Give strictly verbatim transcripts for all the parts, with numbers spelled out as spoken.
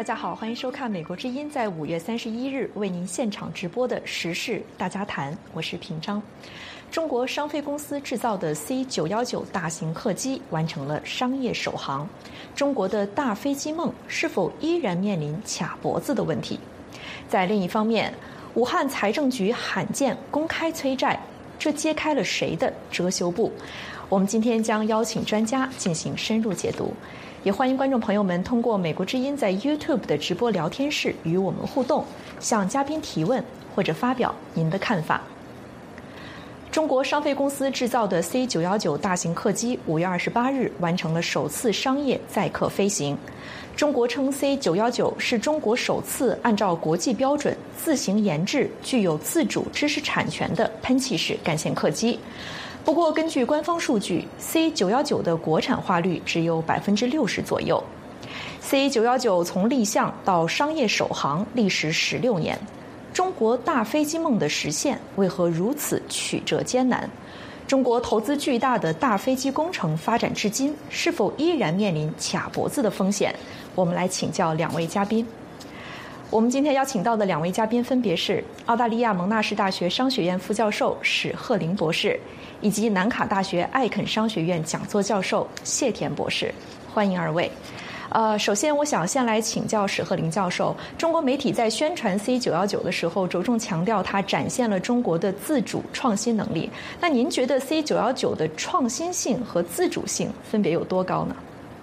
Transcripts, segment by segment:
家好，欢迎收看美国之音在五月三十一日为您现场直播的时事大家谈，我是平章。中国商飞公司制造的 C 九一九大型客机完成了商业首航，中国的大飞机梦是否依然面临卡脖子的问题？在另一方面，武汉财政局罕见公开催债，这揭开了谁的遮羞布？我们今天将邀请专家进行深入解读，也欢迎观众朋友们通过美国之音在 YouTube 的直播聊天室与我们互动，向嘉宾提问或者发表您的看法。中国商飞公司制造的 C 九一九大型客机五月二十八日完成了首次商业载客飞行。中国称 C 九一九是中国首次按照国际标准自行研制、具有自主知识产权的喷气式干线客机。不过，根据官方数据 ，C 九一九的国产化率只有百分之六十左右。C 九一九从立项到商业首航历时十六年。中国大飞机梦的实现为何如此曲折艰难？中国投资巨大的大飞机工程发展至今，是否依然面临卡脖子的风险？我们来请教两位嘉宾。我们今天邀请到的两位嘉宾分别是澳大利亚蒙纳士大学商学院副教授史鹤林博士，以及南卡大学艾肯商学院讲座教授谢田博士。欢迎二位。呃，首先我想先来请教史鹤林教授，中国媒体在宣传 C 九一九的时候，着重强调它展现了中国的自主创新能力。那您觉得 C 九一九的创新性和自主性分别有多高呢？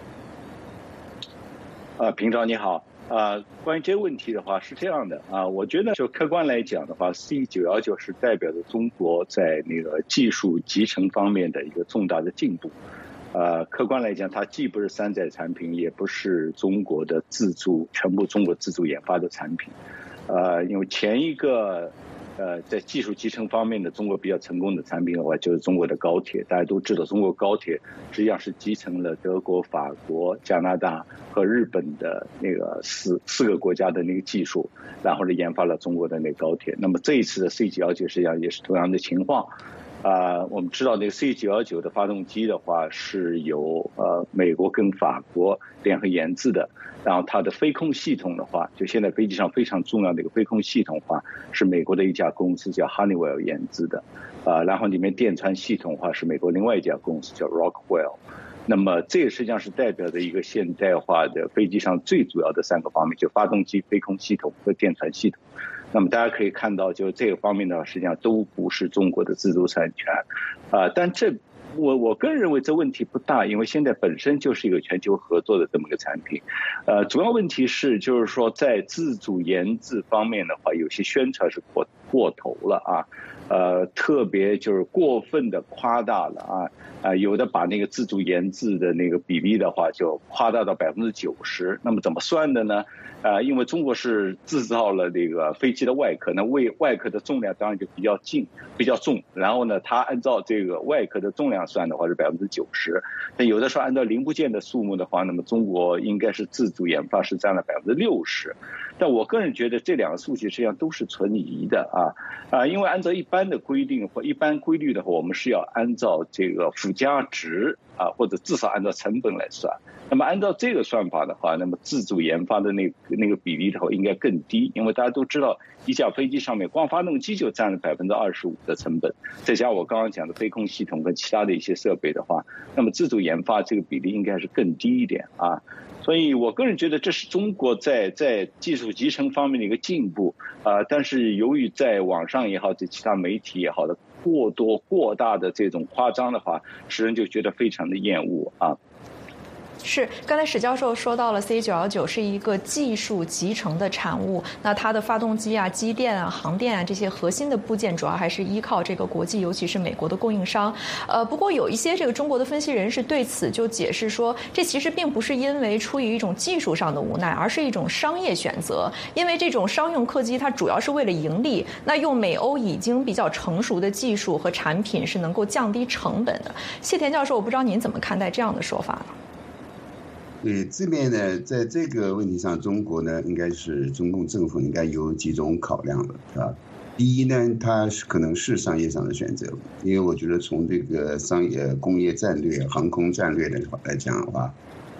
呃，平常你好。呃，关于这个问题的话是这样的啊，我觉得就客观来讲的话 ，C 九一九是代表着中国在那个技术集成方面的一个重大的进步。呃，客观来讲，它既不是山寨产品，也不是中国的自主全部中国自主研发的产品。呃，因为前一个呃在技术集成方面的中国比较成功的产品的话，就是中国的高铁。大家都知道，中国高铁实际上是集成了德国、法国、加拿大和日本的那个四四个国家的那个技术，然后呢研发了中国的那个高铁。那么这一次的 C 九一九实际上也是同样的情况。啊、呃，我们知道那个 C 九一九的发动机的话是由呃美国跟法国联合研制的，然后它的飞控系统的话，就现在飞机上非常重要的一个飞控系统的话，是美国的一家公司叫 Honeywell 研制的，啊、呃，然后里面电传系统的话是美国另外一家公司叫 Rockwell。那么这个实际上是代表着一个现代化的飞机上最主要的三个方面，就发动机、飞控系统和电传系统。那么大家可以看到，就这个方面呢，实际上都不是中国的自主产权，啊、呃，但这我我个人认为这问题不大，因为现在本身就是一个全球合作的这么个产品，呃，主要问题是就是说在自主研制方面的话，有些宣传是过过头了啊，呃，特别就是过分的夸大了啊。啊、呃，有的把那个自主研制的那个比例的话，就夸大到百分之九十。那么怎么算的呢？啊、呃，因为中国是制造了那个飞机的外壳，那为外壳的重量当然就比较轻、比较重。然后呢，它按照这个外壳的重量算的话是百分之九十。那有的时候按照零部件的数目的话，那么中国应该是自主研发是占了百分之六十。但我个人觉得这两个数据实际上都是存疑的啊啊，因为按照一般的规定或一般规律的话，我们是要按照这个附加值啊，或者至少按照成本来算。那么按照这个算法的话，那么自主研发的那个那个比例的话应该更低，因为大家都知道，一架飞机上面光发动机就占了百分之二十五的成本，再加我刚刚讲的飞控系统跟其他的一些设备的话，那么自主研发这个比例应该是更低一点啊。所以我个人觉得这是中国在在技术集成方面的一个进步啊、呃，但是由于在网上也好，在其他媒体也好的过多过大的这种夸张的话，使人就觉得非常的厌恶啊。 是，刚才史教授说到了 C 九一九是一个技术集成的产物，那它的发动机啊、机电啊、航电啊这些核心的部件，主要还是依靠这个国际，尤其是美国的供应商。呃，不过有一些这个中国的分析人士对此就解释说，这其实并不是因为出于一种技术上的无奈，而是一种商业选择。因为这种商用客机它主要是为了盈利，那用美欧已经比较成熟的技术和产品是能够降低成本的。谢田教授，我不知道您怎么看待这样的说法呢？ 对，这边呢，在这个问题上，中国呢，应该是中共政府应该有几种考量了啊。第一呢，它是可能是商业上的选择，因为我觉得从这个商业、工业战略、航空战略的来讲的话，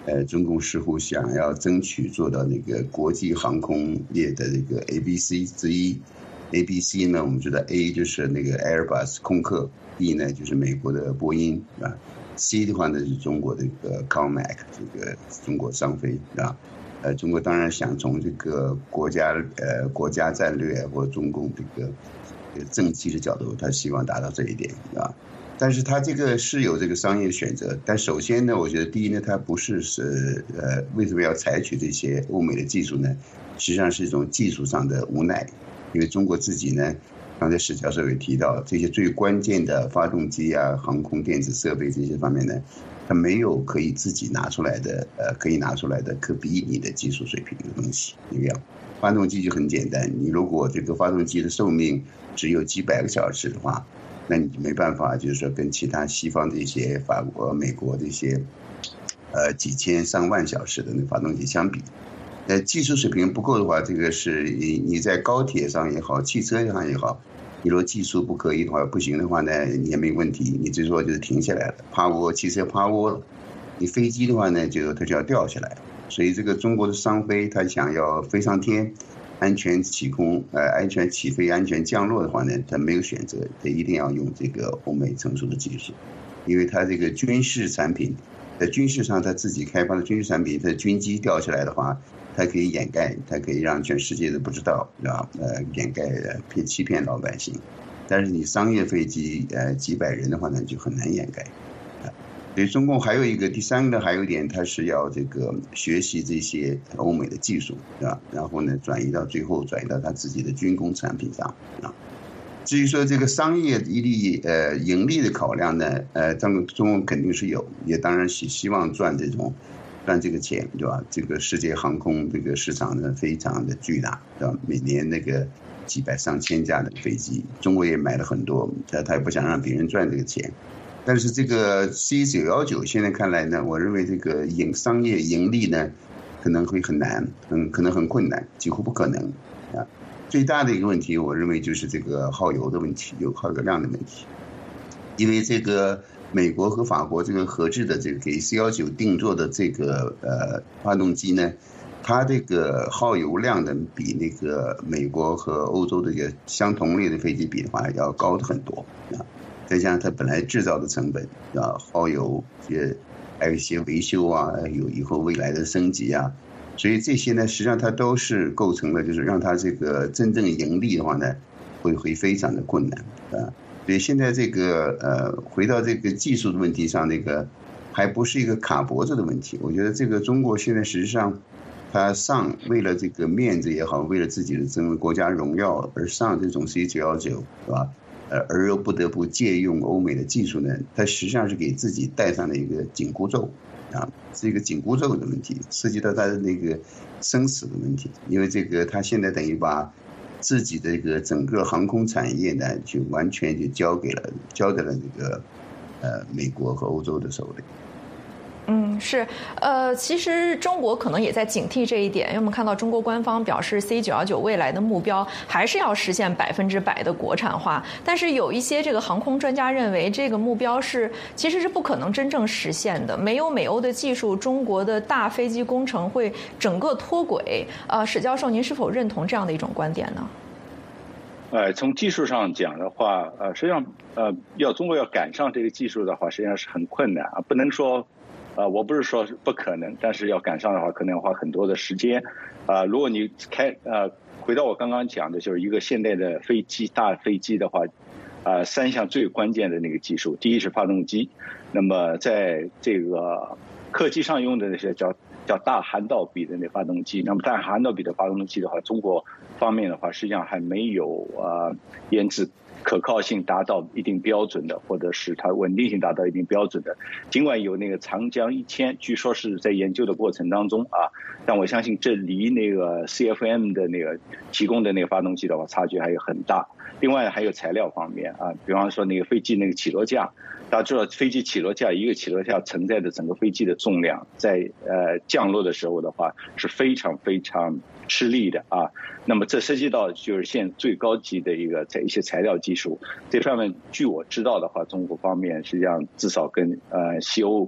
呃，中共似乎想要争取做到那个国际航空业的这个 A B C 之一。A B C 呢，我们知道 A 就是那个 Airbus 空客 ，B 呢就是美国的波音啊 ，C 的话呢是中国的一个 Comac 这个中国商飞啊。呃，中国当然想从这个国家呃国家战略或中共这个政绩的角度，他希望达到这一点啊。但是他这个是有这个商业选择，但首先呢，我觉得第一呢，他不是是呃为什么要采取这些欧美的技术呢？实际上是一种技术上的无奈。因为中国自己呢，刚才史教授也提到，这些最关键的发动机啊、航空电子设备这些方面呢，它没有可以自己拿出来的，呃，可以拿出来的可比拟的技术水平的东西。一样，发动机就很简单，你如果这个发动机的寿命只有几百个小时的话，那你就没办法，就是说跟其他西方的一些法国、美国这些，呃，几千上万小时的那发动机相比。呃，技术水平不够的话，这个是你你在高铁上也好，汽车上也好，你如果技术不可以的话，不行的话呢，你也没问题，你最多就是停下来了，趴窝，汽车趴窝了。你飞机的话呢，就它就要掉下来了。所以这个中国的商飞，它想要飞上天，安全起空，呃，安全起飞、安全降落的话呢，它没有选择，它一定要用这个欧美成熟的技术，因为它这个军事产品，在军事上它自己开发的军事产品，它的军机掉下来的话。它可以掩盖，它可以让全世界都不知道，啊，呃，掩盖骗欺骗老百姓。但是你商业飞机，呃，几百人的话呢，就很难掩盖。啊，所以中共还有一个第三个，还有一点，它是要这个学习这些欧美的技术，啊，然后呢，转移到最后转移到它自己的军工产品上，啊。至于说这个商业一利呃盈利的考量呢，呃，中中共肯定是有，也当然希希望赚这种。赚这个钱，对吧？这个世界航空这个市场呢，非常的巨大，对吧？每年那个几百上千架的飞机，中国也买了很多，他他也不想让别人赚这个钱。但是这个 C 九一九现在看来呢，我认为这个盈商业盈利呢，可能会很难，嗯，可能很困难，几乎不可能啊。最大的一个问题，我认为就是这个耗油的问题，有耗油量的问题，因为这个。美国和法国这个合制的这个给 C 一九定做的这个呃发动机呢，它这个耗油量呢比那个美国和欧洲的一个相同类的飞机比的话要高的很多啊。再加上它本来制造的成本啊，耗油也还有一些维修啊，有以后未来的升级啊，所以这些呢实际上它都是构成了就是让它这个真正盈利的话呢，会会非常的困难啊。所以现在这个呃，回到这个技术的问题上，那个还不是一个卡脖子的问题。我觉得这个中国现在实际上，它上为了这个面子也好，为了自己的争国家荣耀而上这种 C 九一九，是吧？呃，而又不得不借用欧美的技术呢，它实际上是给自己戴上了一个紧箍咒，啊，是一个紧箍咒的问题，涉及到它的那个生死的问题。因为这个它现在等于把。自己的这个整个航空产业呢，就完全就交给了交给了这个呃美国和欧洲的手里。 嗯，是，呃，其实中国可能也在警惕这一点，因为我们看到中国官方表示 C 九一九未来的目标还是要实现百分之百的国产化，但是有一些这个航空专家认为这个目标是其实是不可能真正实现的，没有美欧的技术，中国的大飞机工程会整个脱轨。呃，史教授，您是否认同这样的一种观点呢？ 呃，从技术上讲的话，呃，实际上，呃，要中国要赶上这个技术的话，实际上是很困难啊，不能说。呃，我不是说不可能，但是要赶上的话，可能要花很多的时间。啊、呃，如果你开呃，回到我刚刚讲的，就是一个现代的飞机，大飞机的话，啊、呃，三项最关键的那个技术，第一是发动机，那么在这个客机上用的那些叫叫大涵道比的那发动机，那么大涵道比的发动机的话，中国方面的话，实际上还没有呃研制。可靠性达到一定标准的，或者是它稳定性达到一定标准的，尽管有那个长江一千，据说是在研究的过程当中啊，但我相信这离那个 C F M 的那个提供的那个发动机的话，差距还有很大。另外还有材料方面啊，比方说那个飞机那个起落架，大家知道飞机起落架一个起落架承载的整个飞机的重量，在呃降落的时候的话是非常非常吃力的啊。那么这涉及到就是现最高级的一个在一些材料技术这方面，据我知道的话，中国方面实际上至少跟呃西欧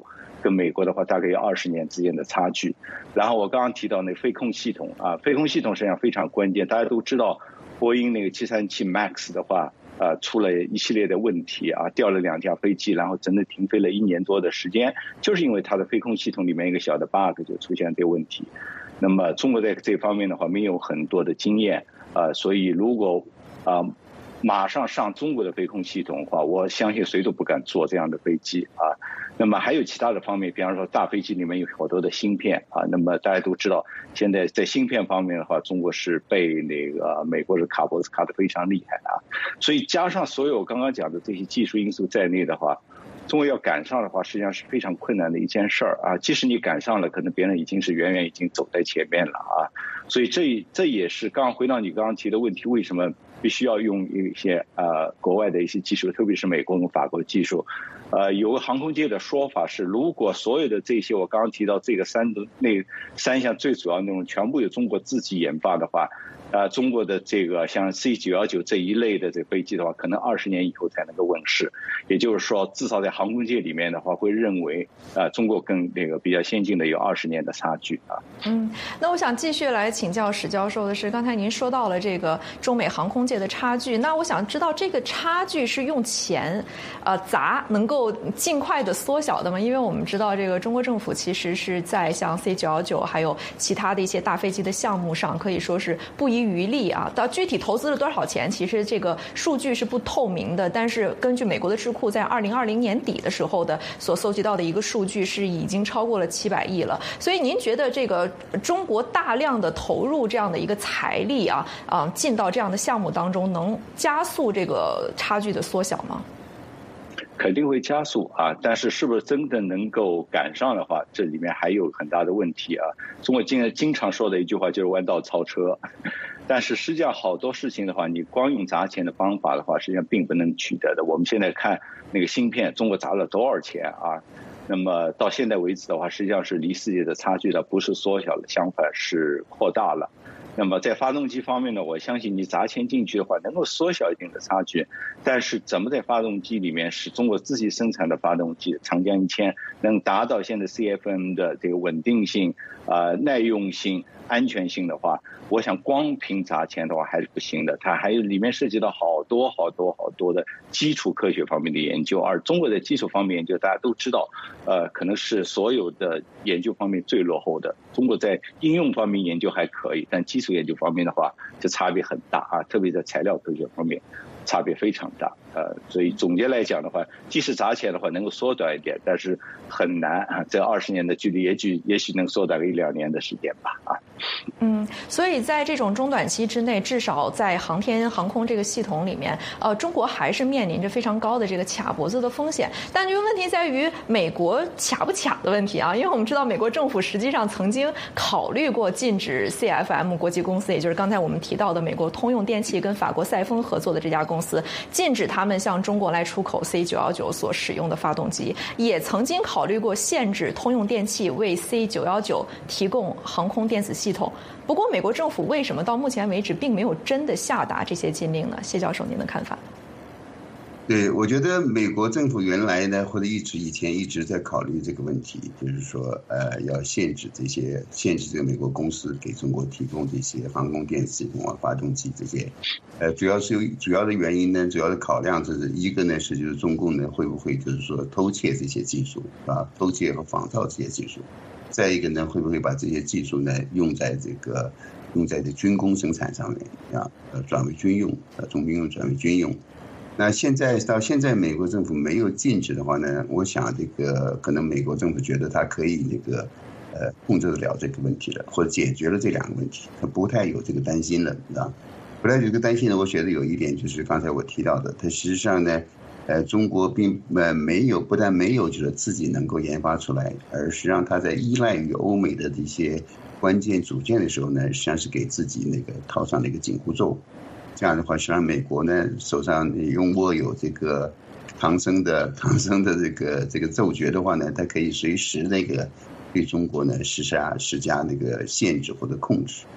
跟美国的话大概有二十年之间的差距。然后我刚刚提到那飞控系统啊，飞控系统实际上非常关键，大家都知道波音那个七三七 MAX 的话。呃，出了一系列的问题啊，掉了两架飞机，然后整整停飞了一年多的时间，就是因为它的飞控系统里面一个小的 bug 就出现这个问题。那么中国在这方面的话没有很多的经验啊、呃，所以如果啊、呃、马上上中国的飞控系统的话，我相信谁都不敢坐这样的飞机啊。那么还有其他的方面，比方说大飞机里面有好多的芯片啊，那么大家都知道，现在在芯片方面的话，中国是被那个美国是卡脖子卡得非常厉害啊，所以加上所有刚刚讲的这些技术因素在内的话，中国要赶上的话，实际上是非常困难的一件事儿啊。即使你赶上了，可能别人已经是远远已经走在前面了啊。所以这这也是刚刚回到你刚刚提的问题，为什么必须要用一些呃国外的一些技术，特别是美国跟法国的技术。呃，有个航空界的说法是，如果所有的这些我刚刚提到这个三那三项最主要内容全部由中国自己研发的话，呃，中国的这个像 C 九一九这一类的这飞机的话，可能二十年以后才能够问世。也就是说，至少在航空界里面的话，会认为呃中国跟那个比较先进的有二十年的差距啊。 嗯，那我想继续来请教史教授的是，刚才您说到了这个中美航空界的差距，那我想知道这个差距是用钱呃砸能够尽快的缩小的吗？因为我们知道这个中国政府其实是在像 C 九一九还有其他的一些大飞机的项目上可以说是不遗余力啊。到具体投资了多少钱，其实这个数据是不透明的，但是根据美国的智库在二零二零年底的时候的所搜集到的一个数据是已经超过了七百亿了。所以您觉得这个中国大量的投入这样的一个财力啊啊进到这样的项目当中，能加速这个差距的缩小吗？ 肯定会加速啊，但是是不是真的能够赶上的话，这里面还有很大的问题啊。中国经经常说的一句话就是弯道超车，但是实际上好多事情的话，你光用砸钱的方法的话，实际上并不能取得的。我们现在看那个芯片，中国砸了多少钱啊？那么到现在为止的话，实际上是离世界的差距了，不是缩小了，相反是扩大了。那么在发动机方面呢，我相信你砸钱进去的话，能够缩小一定的差距。但是怎么在发动机里面使中国自己生产的发动机长江一千能达到现在 C F M 的这个稳定性、呃耐用性、安全性的话，我想光凭砸钱的话还是不行的。它还有里面涉及到好多好多好多的基础科学方面的研究，而中国的基础方面研究大家都知道，呃，可能是所有的研究方面最落后的。中国在应用方面研究还可以，但基础研究方面的话，这差别很大啊，特别在材料科学方面差别非常大。呃，所以总结来讲的话，即使砸钱的话能够缩短一点，但是很难啊。这二十年的距离，也许也许能缩短个一两年的时间吧啊。 嗯，所以在这种中短期之内，至少在航天航空这个系统里面，呃，中国还是面临着非常高的这个卡脖子的风险。但这个问题在于美国卡不卡的问题啊，因为我们知道美国政府实际上曾经考虑过禁止 C F M 国际公司，也就是刚才我们提到的美国通用电气跟法国赛峰合作的这家公司，禁止他们向中国来出口 C 九一九所使用的发动机，也曾经考虑过限制通用电气为 C 九一九提供航空电子系统。不过美国政府为什么到目前为止并没有真的下达这些禁令呢？谢教授，您的看法？ 对，我觉得美国政府原来呢，或者一直以前一直在考虑这个问题，就是说，呃，要限制这些，限制这个美国公司给中国提供这些航空电子系统啊、发动机这些，呃，主要是有主要的原因呢，主要的考量就是一个呢是就是中共呢会不会就是说偷窃这些技术啊，偷窃和仿造这些技术，再一个呢会不会把这些技术呢用在这个用在这军工生产上面啊，呃，转为军用，呃，从民用转为军用。那现在到现在，美国政府没有禁止的话呢，我想这个可能美国政府觉得它可以那个呃控制得了这个问题了，或者解决了这两个问题，它不太有这个担心了，啊，不太有这个担心呢。我觉得有一点就是刚才我提到的，它实际上呢，呃，中国并呃没有，不但没有就是自己能够研发出来，而实际上它在依赖于欧美的这些关键组件的时候呢，实际上是给自己那个套上了一个紧箍咒。这样的话，实际上美国呢手上拥握有这个唐僧的唐僧的这个这个奏诀的话呢，它可以随时那个对中国呢施加施加那个限制或者控制。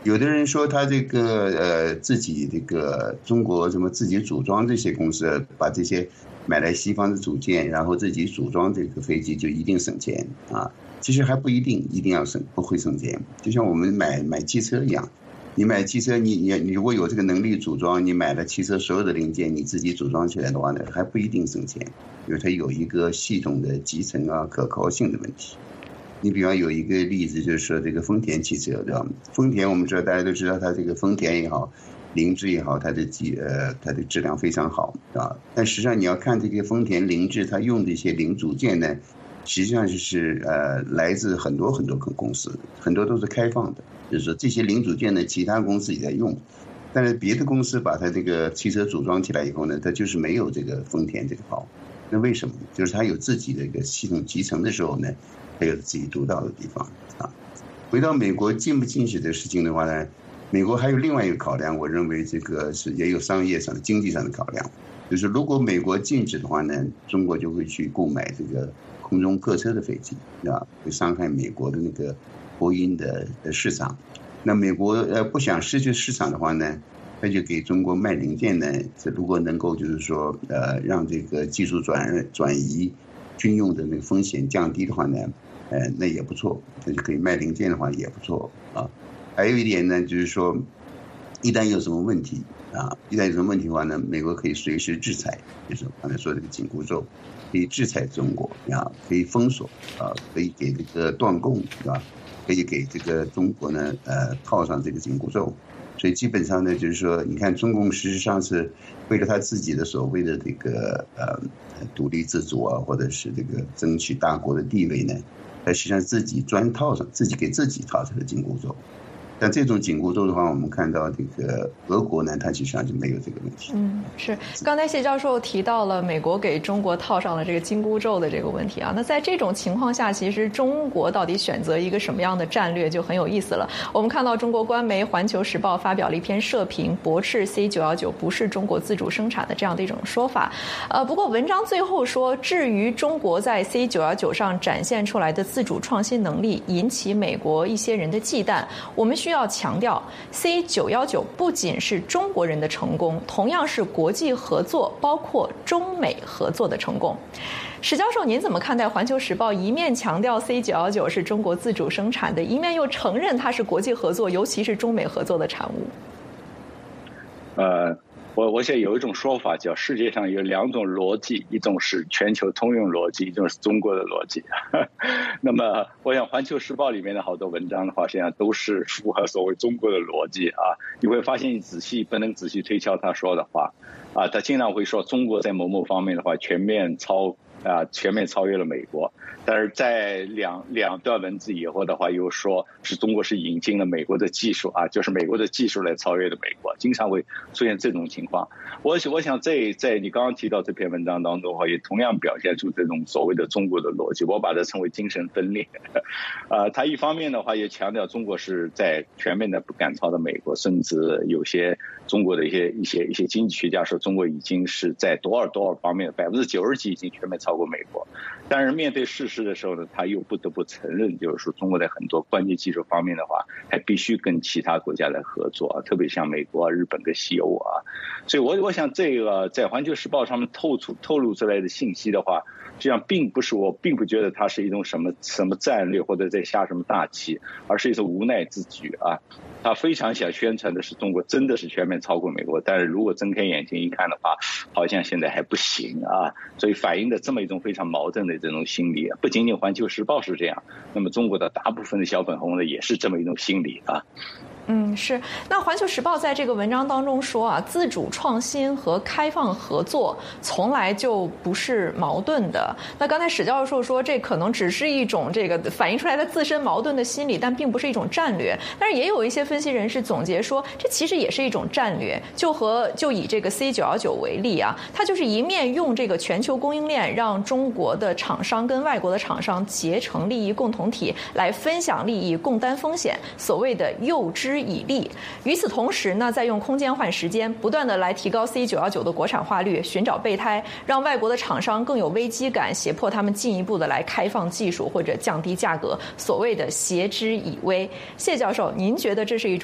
有的人说他这个呃自己这个中国什么自己组装这些公司，把这些买来西方的组件，然后自己组装这个飞机就一定省钱啊？其实还不一定，一定要省不会省钱。就像我们买买汽车一样，你买汽车，你你你如果有这个能力组装，你买了汽车所有的零件，你自己组装起来的话呢，还不一定省钱，因为它有一个系统的集成啊、可靠性的问题。你比方有一个例子，就是说这个丰田汽车，对吧？丰田我们知道，大家都知道，它这个丰田也好，凌志也好，它的机呃它的质量非常好啊。但实际上你要看这个丰田凌志，它用的一些零组件呢，实际上就是呃来自很多很多个公司，很多都是开放的，就是说这些零组件呢，其他公司也在用，但是别的公司把它这个汽车组装起来以后呢，它就是没有这个丰田这个好。那为什么？就是它有自己的一个系统集成的时候呢，它有自己独到的地方啊。回到美国禁不禁止的事情的话呢，美国还有另外一个考量，我认为这个是也有商业上的、经济上的考量，就是如果美国禁止的话呢，中国就会去购买这个空中客车的飞机啊，会伤害美国的那个波音的市场。那美国呃不想失去市场的话呢，他就给中国卖零件呢，这如果能够就是说呃让这个技术转转移军用的那个风险降低的话呢，呃那也不错，那就可以卖零件的话也不错啊。还有一点呢，就是说一旦有什么问题啊，一旦有什么问题的话呢，美国可以随时制裁，就是刚才说这个紧箍咒，可以制裁中国啊，可以封锁啊，可以给这个断供是吧？可以给这个中国呢呃套上这个紧箍咒。所以基本上呢，就是说，你看中共事实上是为了他自己的所谓的这个呃独立自主啊，或者是这个争取大国的地位呢，他实际上自己专套上，自己给自己套上了紧箍咒。但这种紧箍咒的话，我们看到这个俄国呢，它其实上就没有这个问题。 嗯，是。刚才谢教授提到了美国给中国套上了这个紧箍咒的这个问题啊。那在这种情况下，其实中国到底选择一个什么样的战略就很有意思了。我们看到中国官媒《环球时报》发表了一篇社评，驳斥 C 九一九不是中国自主生产的这样的一种说法。呃，不过文章最后说，至于中国在 C 九一九上展现出来的自主创新能力引起美国一些人的忌惮，我们需要要强调 C 九一九不仅是中国人的成功，同样是国际合作，包括中美合作的成功。史教授，您怎么看待《环球时报》一面强调 C 九一九是中国自主生产的，一面又承认它是国际合作，尤其是中美合作的产物？ 呃，我我想有一种说法叫世界上有两种逻辑，一种是全球通用逻辑，一种是中国的逻辑。那么我想《环球时报》里面的好多文章的话，实际上都是符合所谓中国的逻辑啊。你会发现，你仔细不能仔细推敲他说的话啊，他经常会说中国在某某方面的话全面超啊全面超越了美国，但是在两两段文字以后的话，又说是中国是引进了美国的技术啊，就是美国的技术来超越了美国，经常会出现这种情况。我我想在在你刚刚提到这篇文章当中的话，也同样表现出这种所谓的中国的逻辑，我把它称为精神分裂。呃，他一方面的话也强调中国是在全面的不赶超的美国，甚至有些中国的一些一些一些经济学家说，中国已经是在多少多少方面百分之九十几已经全面超过美国。但是面对事实的时候呢，他又不得不承认，就是说中国在很多关键技术方面的话，还必须跟其他国家来合作啊，特别像美国、日本跟西欧啊。所以我我想这个在《环球时报》上面透出透露出来的信息的话，实际上并不是，我并不觉得它是一种什么什么战略或者在下什么大棋，而是一种无奈之举啊。他非常想宣传的是中国真的是全面超过美国，但是如果睁开眼睛一看的话，好像现在还不行啊。所以反映的这么一种非常矛盾的这种心理，不仅仅《环球时报》是这样，那么中国的大部分的小粉红呢也是这么一种心理啊。 嗯，是。那《环球时报》在这个文章当中说啊，自主创新和开放合作从来就不是矛盾的。那刚才史教授说，这可能只是一种这个反映出来的自身矛盾的心理，但并不是一种战略。但是也有一些分析人士总结说，这其实也是一种战略。就和就以这个 C 九一九为例啊，它就是一面用这个全球供应链，让中国的厂商跟外国的厂商结成利益共同体，来分享利益、共担风险，所谓的诱之以利。与此同时呢，再用空间换时间，不断的来提高 C 九一九的国产化率，寻找备胎，让外国的厂商更有危机感，胁迫他们进一步的来开放技术或者降低价格，所谓的挟之以威。谢教授，您觉得这是一种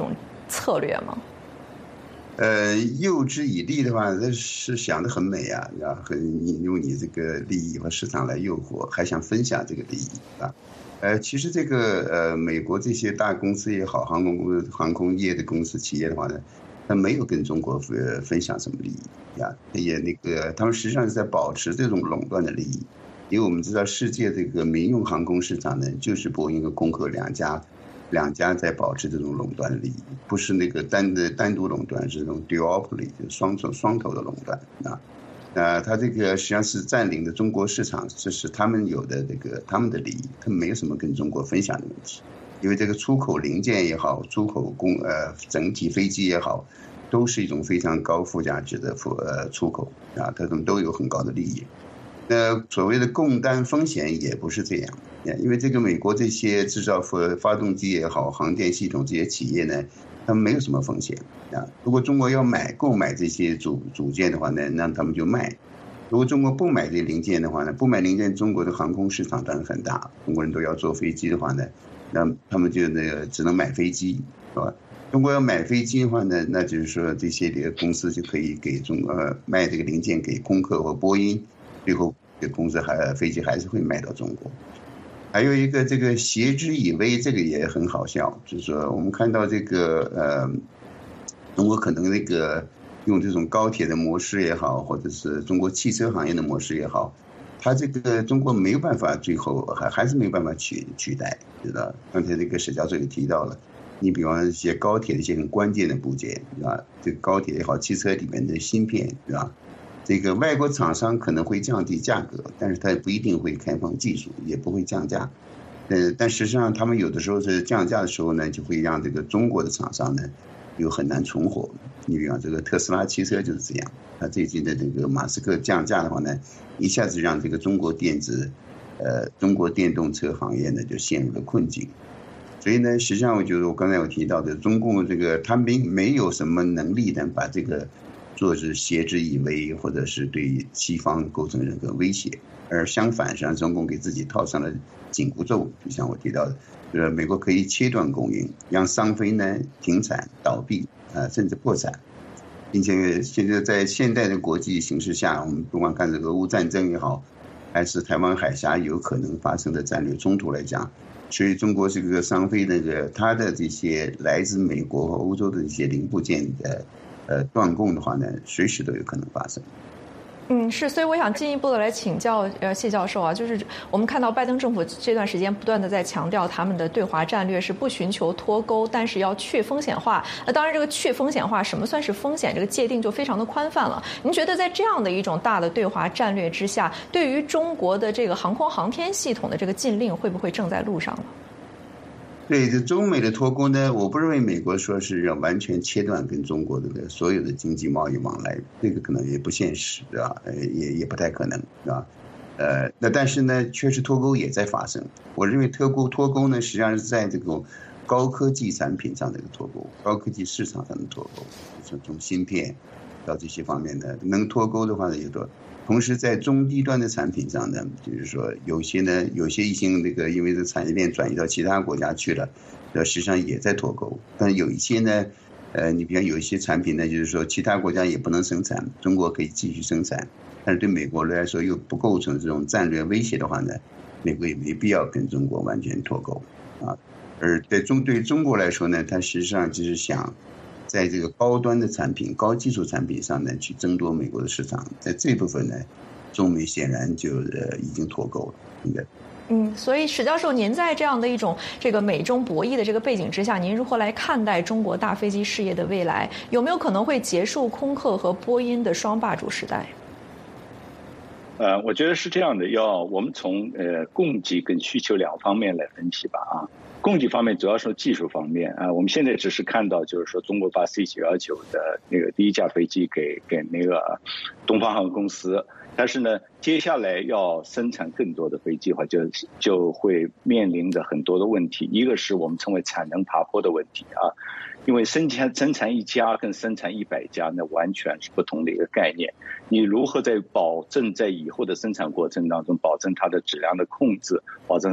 策略吗？ 呃，诱之以利的话，那是想得很美啊，啊，很你用你这个利益和市场来诱惑，还想分享这个利益啊。呃，其实这个呃，美国这些大公司也好，航空公司、航空业的公司企业的话呢，它没有跟中国呃分享什么利益啊，也那个他们实际上是在保持这种垄断的利益，因为我们知道世界这个民用航空市场呢，就是波音和空客两家。两家在保持这种垄断的利益，不是那个单的单独垄断，是这种 duopoly， 就双头双头的垄断啊。那它这个实际上是占领的中国市场，这是他们有的这个他们的利益，他们没有什么跟中国分享的问题。因为这个出口零件也好，出口工呃整体飞机也好，都是一种非常高附加值的出呃出口啊，它们都有很高的利益。那所谓的共担风险也不是这样，因为这个美国这些制造发发动机也好，航电系统这些企业呢，他们没有什么风险啊。如果中国要买购买这些组组件的话呢，那他们就卖；如果中国不买这些零件的话呢，不买零件，中国的航空市场当然很大，中国人都要坐飞机的话呢，那他们就那个只能买飞机，是吧？中国要买飞机的话呢，那就是说这些公司就可以给中呃卖这个零件给空客或波音。最后，这公司还飞机还是会卖到中国。还有一个这个挟之以威，这个也很好笑，就是说我们看到这个呃，中国可能那个用这种高铁的模式也好，或者是中国汽车行业的模式也好，它这个中国没有办法，最后还还是没有办法取取代，知道？刚才那个史教授也提到了，你比方一些高铁的一些很关键的部件，是吧？这个高铁也好，汽车里面的芯片，是吧？这个外国厂商可能会降低价格，但是它不一定会开放技术，也不会降价。呃，但实际上他们有的时候是降价的时候呢，就会让这个中国的厂商呢有很难存活。你比方这个特斯拉汽车就是这样，它最近的这个马斯克降价的话呢，一下子让这个中国电子，呃，中国电动车行业呢就陷入了困境。所以呢，实际上我觉得我刚才有提到的，中共这个他们没有什么能力呢把这个做是挟之以威，或者是对西方构成任何威胁，而相反，实际上中共给自己套上了紧箍咒。就像我提到的，呃，美国可以切断供应，让商飞呢停产、倒闭，呃，甚至破产，并且现在在现代的国际形势下，我们不管看这个俄乌战争也好，还是台湾海峡有可能发生的战略冲突来讲，所以中国这个商飞那个它的这些来自美国和欧洲的一些零部件的。呃，断供的话呢，随时都有可能发生。 嗯，是，所以我想进一步的来请教呃谢教授啊，就是我们看到拜登政府这段时间不断的在强调他们的对华战略是不寻求脱钩，但是要去风险化。那当然，这个去风险化，什么算是风险？这个界定就非常的宽泛了。您觉得在这样的一种大的对华战略之下，对于中国的这个航空航天系统的这个禁令，会不会正在路上呢？ 对，这中美的脱钩呢，我不认为美国说是要完全切断跟中国的所有的经济贸易往来，这个可能也不现实，对吧？呃，也也不太可能，对吧？呃，那但是呢，确实脱钩也在发生。我认为脱钩脱钩呢，实际上是在这个高科技产品上的一个脱钩，高科技市场上的脱钩，从从芯片到这些方面的能脱钩的话呢，有多。同时，在中低端的产品上呢，就是说有些呢，有些已经那个因为这产业链转移到其他国家去了，呃，实际上也在脱钩。但有一些呢，呃，你比方有一些产品呢，就是说其他国家也不能生产，中国可以继续生产，但是对美国来说又不构成这种战略威胁的话呢，美国也没必要跟中国完全脱钩啊。而对中对中国来说呢，它实际上就是想。在这个高端的产品、高技术产品上呢，去争夺美国的市场，在这部分呢，中美显然就呃已经脱钩了，应该。 嗯，所以史教授，您在这样的一种这个美中博弈的这个背景之下，您如何来看待中国大飞机事业的未来？有没有可能会结束空客和波音的双霸主时代？ 呃，我觉得是这样的，要我们从呃供给跟需求两方面来分析吧啊。供给方面主要是技术方面啊，我们现在只是看到就是说中国把 C 九一九的那个第一架飞机给给那个东方航空公司，但是呢，接下来要生产更多的飞机的话，就就会面临着很多的问题，一个是我们称为产能爬坡的问题啊。因为生产生产一家跟生产一百家那完全是不同的一个概念。你如何在保证在以后的生产过程当中保证它的质量的控制，保证它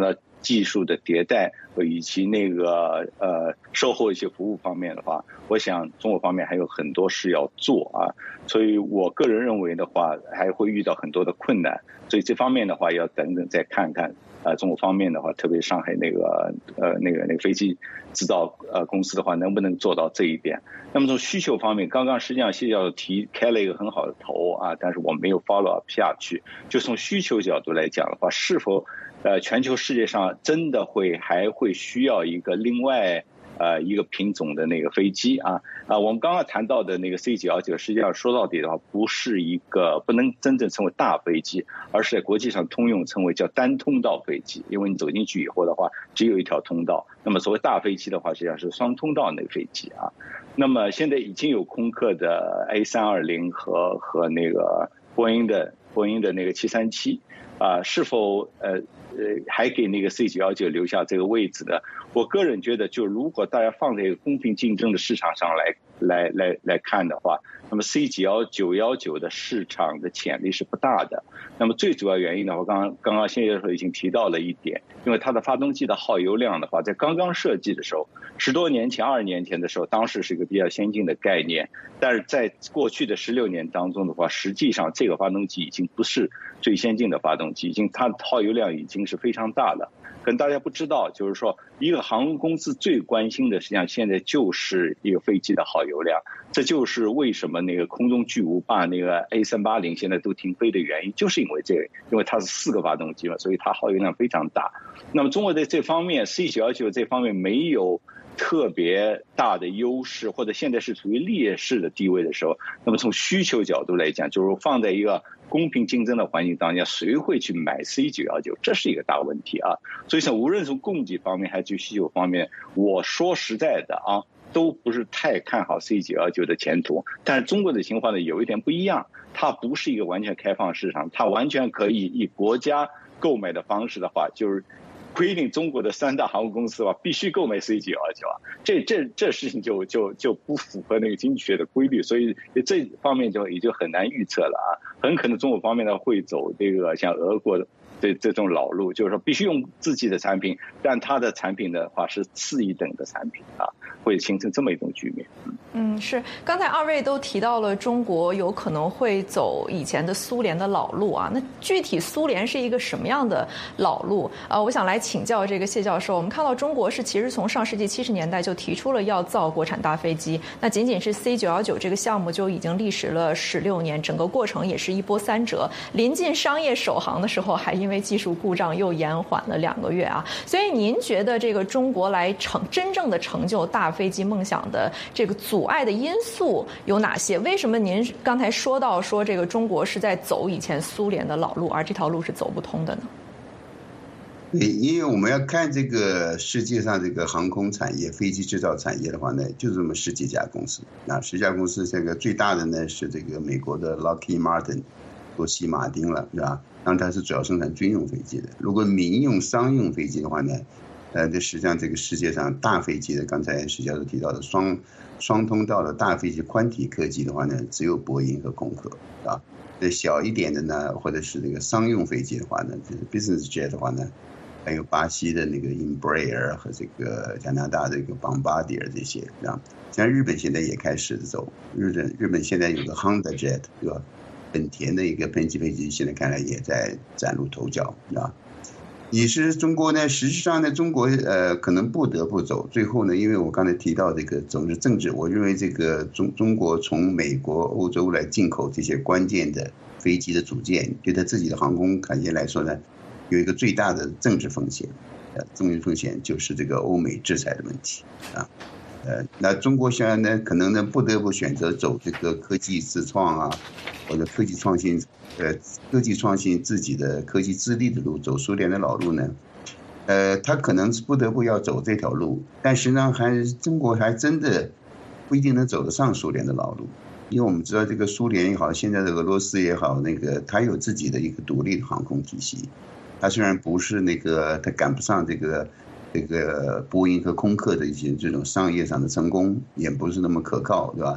技术的迭代以及那个呃售后一些服务方面的话，我想中国方面还有很多事要做啊，所以我个人认为的话，还会遇到很多的困难，所以这方面的话要等等再看看。呃，中国方面的话，特别上海那个呃那个那个飞机制造呃公司的话，能不能做到这一点？那么从需求方面，刚刚实际上谢教授提开了一个很好的头啊，但是我没有 follow up 下去。就从需求角度来讲的话，是否呃全球世界上真的会还会需要一个另外？呃，一个品种的那个飞机啊啊，我们刚刚谈到的那个 C 九一九，实际上说到底的话，不是一个不能真正称为大飞机，而是在国际上通用称为叫单通道飞机，因为你走进去以后的话，只有一条通道。那么所谓大飞机的话，实际上是双通道那个飞机啊。那么现在已经有空客的 A 三二零和和那个波音的波音的那个七三七啊，是否呃呃还给那个 C 九一九留下这个位置的？我个人觉得，就如果大家放在一个公平竞争的市场上来来来来看的话，那么 C 九一九的市场的潜力是不大的。那么最主要原因的话，刚刚刚刚谢教授已经提到了一点，因为它的发动机的耗油量的话，在刚刚设计的时候，十多年前、二十年前的时候，当时是一个比较先进的概念，但是在过去的十六年当中的话，实际上这个发动机已经不是最先进的发动机，已经它的耗油量已经是非常大了。可能大家不知道，就是说一个航空公司最关心的实际上现在就是一个飞机的耗油量，这就是为什么那个空中巨无霸那个 A 三八零现在都停飞的原因，就是因为这个，因为它是四个发动机嘛，所以它耗油量非常大。那么中国在这方面 C 九一九这方面没有特别大的优势，或者现在是处于劣势的地位的时候，那么从需求角度来讲，就是放在一个公平竞争的环境当中，谁会去买 C 九一九？这是一个大问题啊！所以说，无论从供给方面还是需求方面，我说实在的啊，都不是太看好 C 九一九的前途。但是中国的情况呢，有一点不一样，它不是一个完全开放市场，它完全可以以国家购买的方式的话，就是规定中国的三大航空公司吧，必须购买 C 九一九啊，这这这事情就就就不符合那个经济学的规律，所以这方面就也就很难预测了啊。很可能中国方面呢会走这个像俄国的这这种老路，就是说必须用自己的产品，但它的产品的话是次一等的产品啊，会形成这么一种局面。 嗯，是。刚才二位都提到了中国有可能会走以前的苏联的老路啊，那具体苏联是一个什么样的老路啊？我想来请教这个谢教授。我们看到中国是其实从上世纪七十年代就提出了要造国产大飞机，那仅仅是 C 九一九这个项目就已经历时了十六年，整个过程也是一波三折，临近商业首航的时候还因为技术故障又延缓了两个月啊。所以您觉得这个中国来成真正的成就大飞机梦想的这个阻碍的因素有哪些？为什么您刚才说到说这个中国是在走以前苏联的老路，而这条路是走不通的呢？ 对，因为我们要看这个世界上这个航空产业、飞机制造产业的话呢，就这么十几家公司。那十家公司，这个最大的呢是这个美国的 Lockheed Martin， 洛希马丁了，是吧？然后它是主要生产军用飞机的。如果民用商用飞机的话呢，呃，这实际上这个世界上大飞机的，刚才徐教授提到的双双通道的大飞机宽体客机的话呢，只有波音和空客啊。那小一点的呢，或者是这个商用飞机的话呢，就是 business jet 的话呢，还有巴西的那个 Embraer 和这个加拿大的一个 Bombardier 这些啊。像日本现在也开始走，日本日本现在有个 Honda Jet 对吧？本田的一个喷气飞机，现在看来也在崭露头角啊。你是中国呢？实际上呢，中国呃可能不得不走。最后呢，因为我刚才提到这个总之政治，我认为这个中中国从美国、欧洲来进口这些关键的飞机的组件，对他自己的航空产业来说呢，有一个最大的政治风险。呃，政治风险就是这个欧美制裁的问题啊。呃，那中国现在呢，可能呢不得不选择走这个科技自创啊，或者科技创新，呃，科技创新自己的科技自立的路，走苏联的老路呢，呃，他可能是不得不要走这条路，但是呢，还中国还真的不一定能走得上苏联的老路，因为我们知道这个苏联也好，现在的俄罗斯也好，那个它有自己的一个独立的航空体系，它虽然不是那个，它赶不上这个。这个波音和空客的一些这种商业上的成功也不是那么可靠，对吧？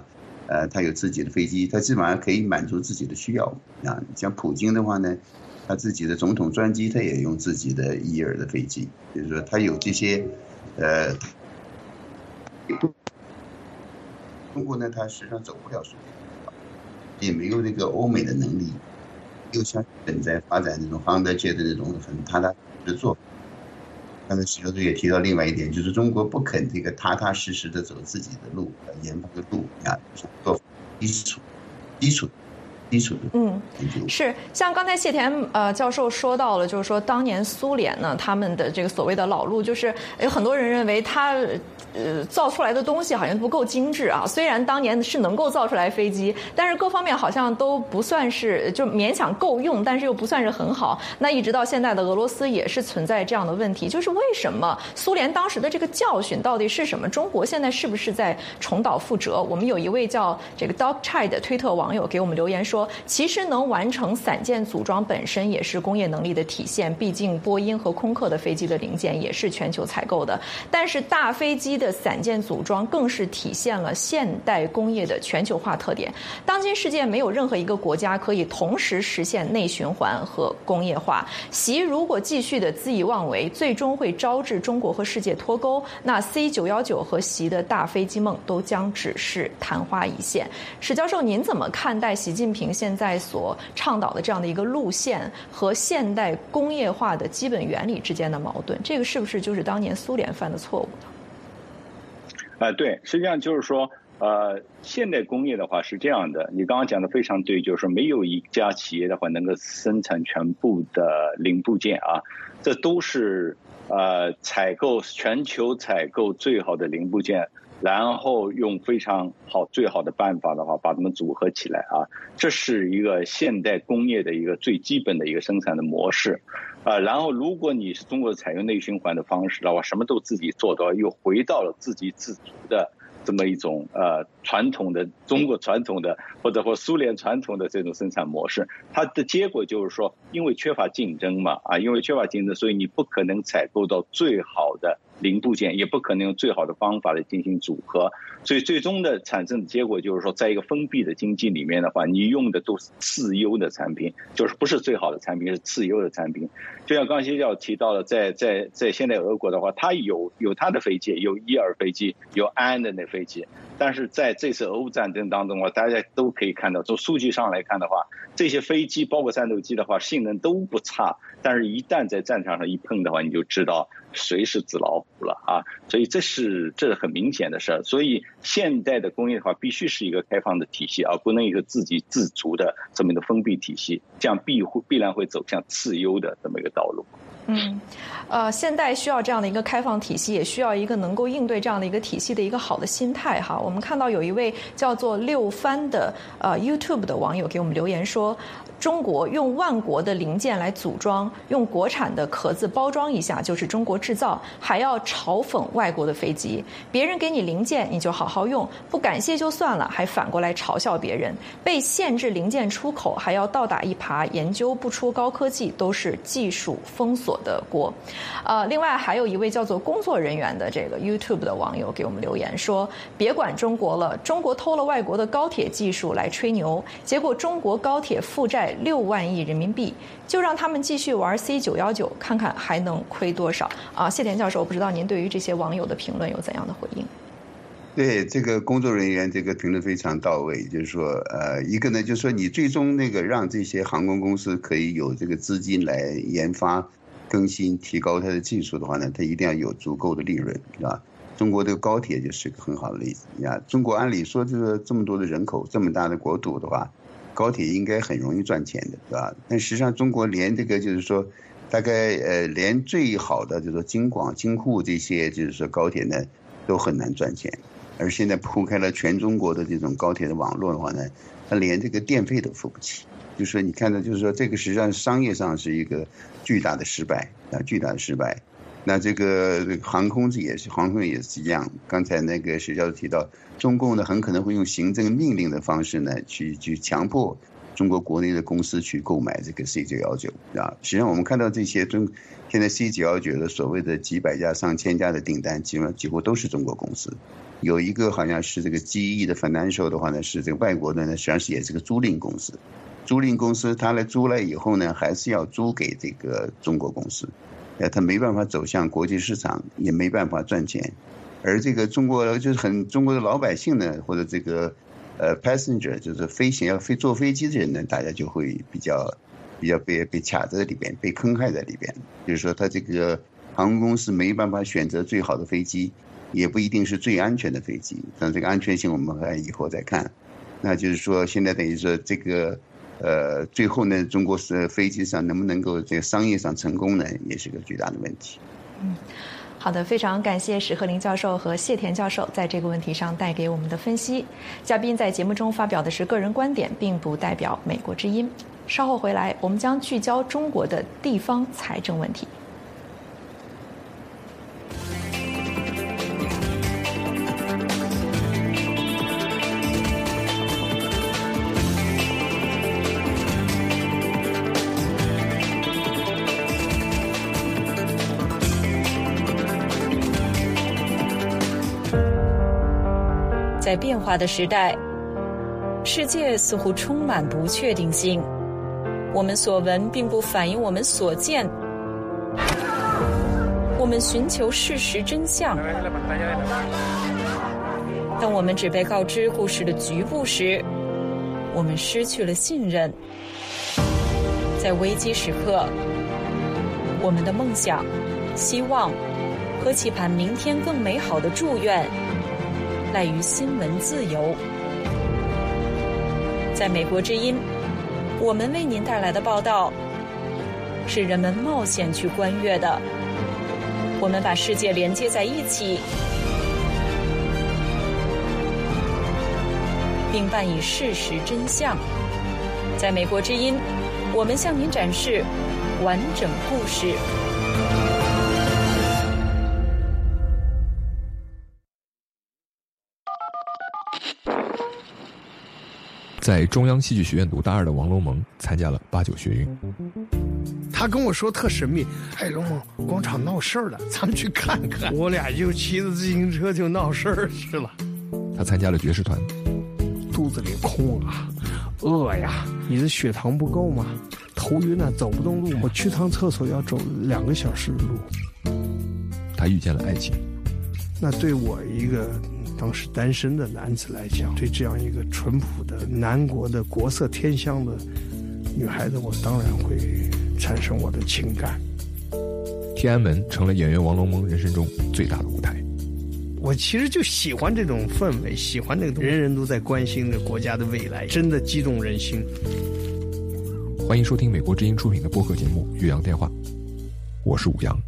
呃，他有自己的飞机，他基本上可以满足自己的需要啊。像普京的话呢，他自己的总统专机，他也用自己的伊尔的飞机，就是说他有这些，呃，中国呢，他实际上走不了数也没有这个欧美的能力，又像日本在发展这种航太界的那种很踏踏实实的做法。刚才石教授也提到另外一点，就是中国不肯这个踏踏实实的走自己的路，研发的路啊，做基础、基础、基础的嗯，是像刚才谢田呃教授说到了，就是说当年苏联呢，他们的这个所谓的老路，就是有很多人认为它呃造出来的东西好像不够精致啊。虽然当年是能够造出来飞机，但是各方面好像都不算是就勉强够用，但是又不算是很好。那一直到现在的俄罗斯也是存在这样的问题，就是为什么苏联当时的这个教训到底是什么？中国现在是不是在重蹈覆辙？我们有一位叫这个 Dog Chai 的推特网友给我们留言说，其实能完成散件组装本身也是工业能力的体现，毕竟波音和空客的飞机的零件也是全球采购的。但是大飞机的散件组装更是体现了现代工业的全球化特点。当今世界没有任何一个国家可以同时实现内循环和工业化。习如果继续的恣意妄为，最终会招致中国和世界脱钩，那 C 九一九 和习的大飞机梦都将只是昙花一现。史教授，您怎么看待习近平现在所倡导的这样的一个路线和现代工业化的基本原理之间的矛盾？这个是不是就是当年苏联犯的错误呢？ 啊，对，实际上就是说，呃，现代工业的话是这样的，你刚刚讲的非常对，就是说没有一家企业的话能够生产全部的零部件啊，这都是呃采购全球采购最好的零部件，然后用非常好最好的办法的话把它们组合起来啊，这是一个现代工业的一个最基本的一个生产的模式。啊，然后如果你是中国采用内循环的方式的话，什么都自己做的话，又回到了自给自足的这么一种呃传统的中国传统的或者或苏联传统的这种生产模式，它的结果就是说，因为缺乏竞争嘛，啊，因为缺乏竞争，所以你不可能采购到最好的零部件，也不可能用最好的方法来进行组合，所以最终的产生的结果就是说，在一个封闭的经济里面的话，你用的都是次优的产品，就是不是最好的产品，是次优的产品。就像刚才要提到的，在在在现在俄国的话，它有有它的飞机，有伊尔飞机，有安的那飞机，但是在这次俄乌战争当中啊，大家都可以看到，从数据上来看的话，这些飞机包括战斗机的话，性能都不差，但是一旦在战场上一碰的话，你就知道谁是纸老虎了啊！所以这是这是很明显的事儿。所以现代的工业的话，必须是一个开放的体系，而不能一个自给自足的这么一个封闭体系，这样必会必然会走向次优的这么一个道路。 嗯，呃，现代需要这样的一个开放体系，也需要一个能够应对这样的一个体系的一个好的心态哈。我们看到有一位叫做六番的呃 YouTube 的网友给我们留言说，中国用万国的零件来组装，用国产的壳子包装一下就是中国制造，还要嘲讽外国的飞机。别人给你零件你就好好用，不感谢就算了，还反过来嘲笑别人。被限制零件出口，还要倒打一耙，研究不出高科技，都是技术封锁的锅。呃，另外还有一位叫做工作人员的这个 YouTube 的网友给我们留言说，别管中国了，中国偷了外国的高铁技术来吹牛，结果中国高铁负债六万亿人民币，就让他们继续玩 C 九一九，看看还能亏多少啊？谢田教授，不知道您对于这些网友的评论有怎样的回应？ 对，这个工作人员这个评论非常到位，就是说，呃，一个呢，就是说你最终那个让这些航空公司可以有这个资金来研发、更新、提高它的技术的话呢，它一定要有足够的利润，是吧？中国这个高铁就是个很好的例子。你看，中国按理说这个这么多的人口、这么大的国土的话，高铁应该很容易赚钱的，是吧？但实际上，中国连这个就是说，大概呃，连最好的就是说京广、京沪这些就是说高铁呢，都很难赚钱。而现在铺开了全中国的这种高铁的网络的话呢，它连这个电费都付不起。就是说，你看到就是说，这个实际上商业上是一个巨大的失败啊，巨大的失败。那这个航空也是，航空也是一样。刚才那个史教授提到，中共呢很可能会用行政命令的方式呢，去去强迫中国国内的公司去购买这个 C 九一九啊。实际上我们看到这些中现在 C 九一九的所谓的几百家上千家的订单，基本上几乎都是中国公司。有一个好像是这个 G E 的 financial 的话呢，是这个外国的呢，实际上是也是个租赁公司。租赁公司他来租来以后呢，还是要租给这个中国公司，呃，他没办法走向国际市场，也没办法赚钱。而这个中国就是很中国的老百姓呢，或者这个呃 passenger 就是飞行要飞坐飞机的人呢，大家就会比较比较被被卡在里边，被坑害在里边。就是说，他这个航空公司没办法选择最好的飞机，也不一定是最安全的飞机。但这个安全性我们还以后再看。那就是说，现在等于说这个呃最后呢，中国是飞机上能不能够这个商业上成功呢，也是个巨大的问题。 嗯。好的，非常感谢史鹤林教授和谢田教授在这个问题上带给我们的分析。嘉宾在节目中发表的是个人观点，并不代表美国之音。稍后回来，我们将聚焦中国的地方财政问题。 在变化的时代，世界似乎充满不确定性。我们所闻并不反映我们所见。我们寻求事实真相，当我们只被告知故事的局部时，我们失去了信任。在危机时刻，我们的梦想、希望和期盼明天更美好的祝愿赖于新闻自由。在美国之音，我们为您带来的报道是人们冒险去观阅的。我们把世界连接在一起，并伴以事实真相。在美国之音，我们向您展示完整故事。 在中央戏剧学院读大二的王龙蒙参加了八九学运。 他跟我说特神秘，哎，龙蒙广场闹事儿了，咱们去看看。我俩就骑着自行车就闹事儿去了。 他参加了爵士团， 肚子里空啊，饿呀，你的血糖不够吗？头晕啊，走不动路，我去趟厕所要走两个小时的路。 他遇见了爱情。 那对我一个当时单身的男子来讲，对这样一个淳朴的南国的国色天香的女孩子，我当然会产生我的情感。 天安门成了演员王龙蒙人生中最大的舞台。 我其实就喜欢这种氛围，喜欢那个人人都在关心着国家的未来，真的激动人心。 欢迎收听美国之音出品的播客节目《岳阳电话》，我是武阳。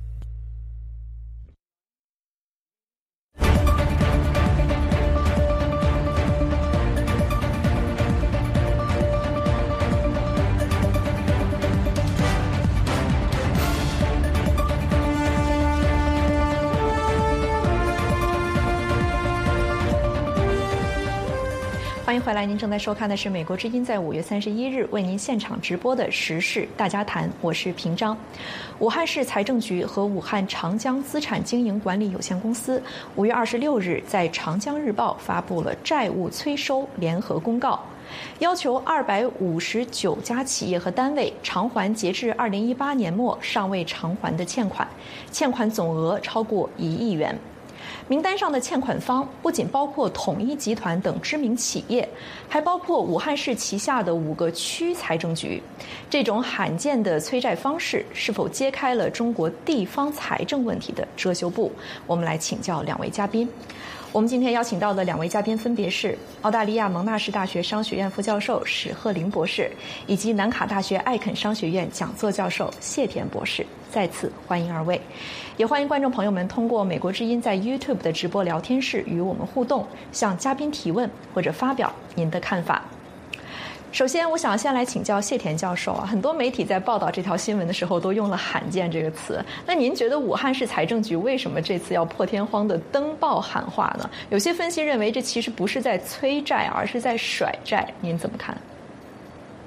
欢迎回来，您正在收看的是美国之音在五月三十一日为您现场直播的时事大家谈，我是平章。武汉市财政局和武汉长江资产经营管理有限公司五月二十六日在《长江日报》发布了债务催收联合公告，要求二百五十九家企业和单位偿还截至二零一八年末尚未偿还的欠款，欠款总额超过一亿元。名单上的欠款方不仅包括统一集团等知名企业，还包括武汉市旗下的五个区财政局。这种罕见的催债方式是否揭开了中国地方财政问题的遮羞布？我们来请教两位嘉宾。我们今天邀请到的两位嘉宾分别是澳大利亚蒙纳士大学商学院副教授史鹤林博士，以及南卡大学艾肯商学院讲座教授谢田博士。再次欢迎二位，也欢迎观众朋友们通过美国之音在 YouTube 的直播聊天室与我们互动，向嘉宾提问或者发表您的看法。首先，我想先来请教谢田教授啊，很多媒体在报道这条新闻的时候都用了罕见这个词。那您觉得武汉市财政局为什么这次要破天荒的登报喊话呢？有些分析认为这其实不是在催债，而是在甩债，您怎么看？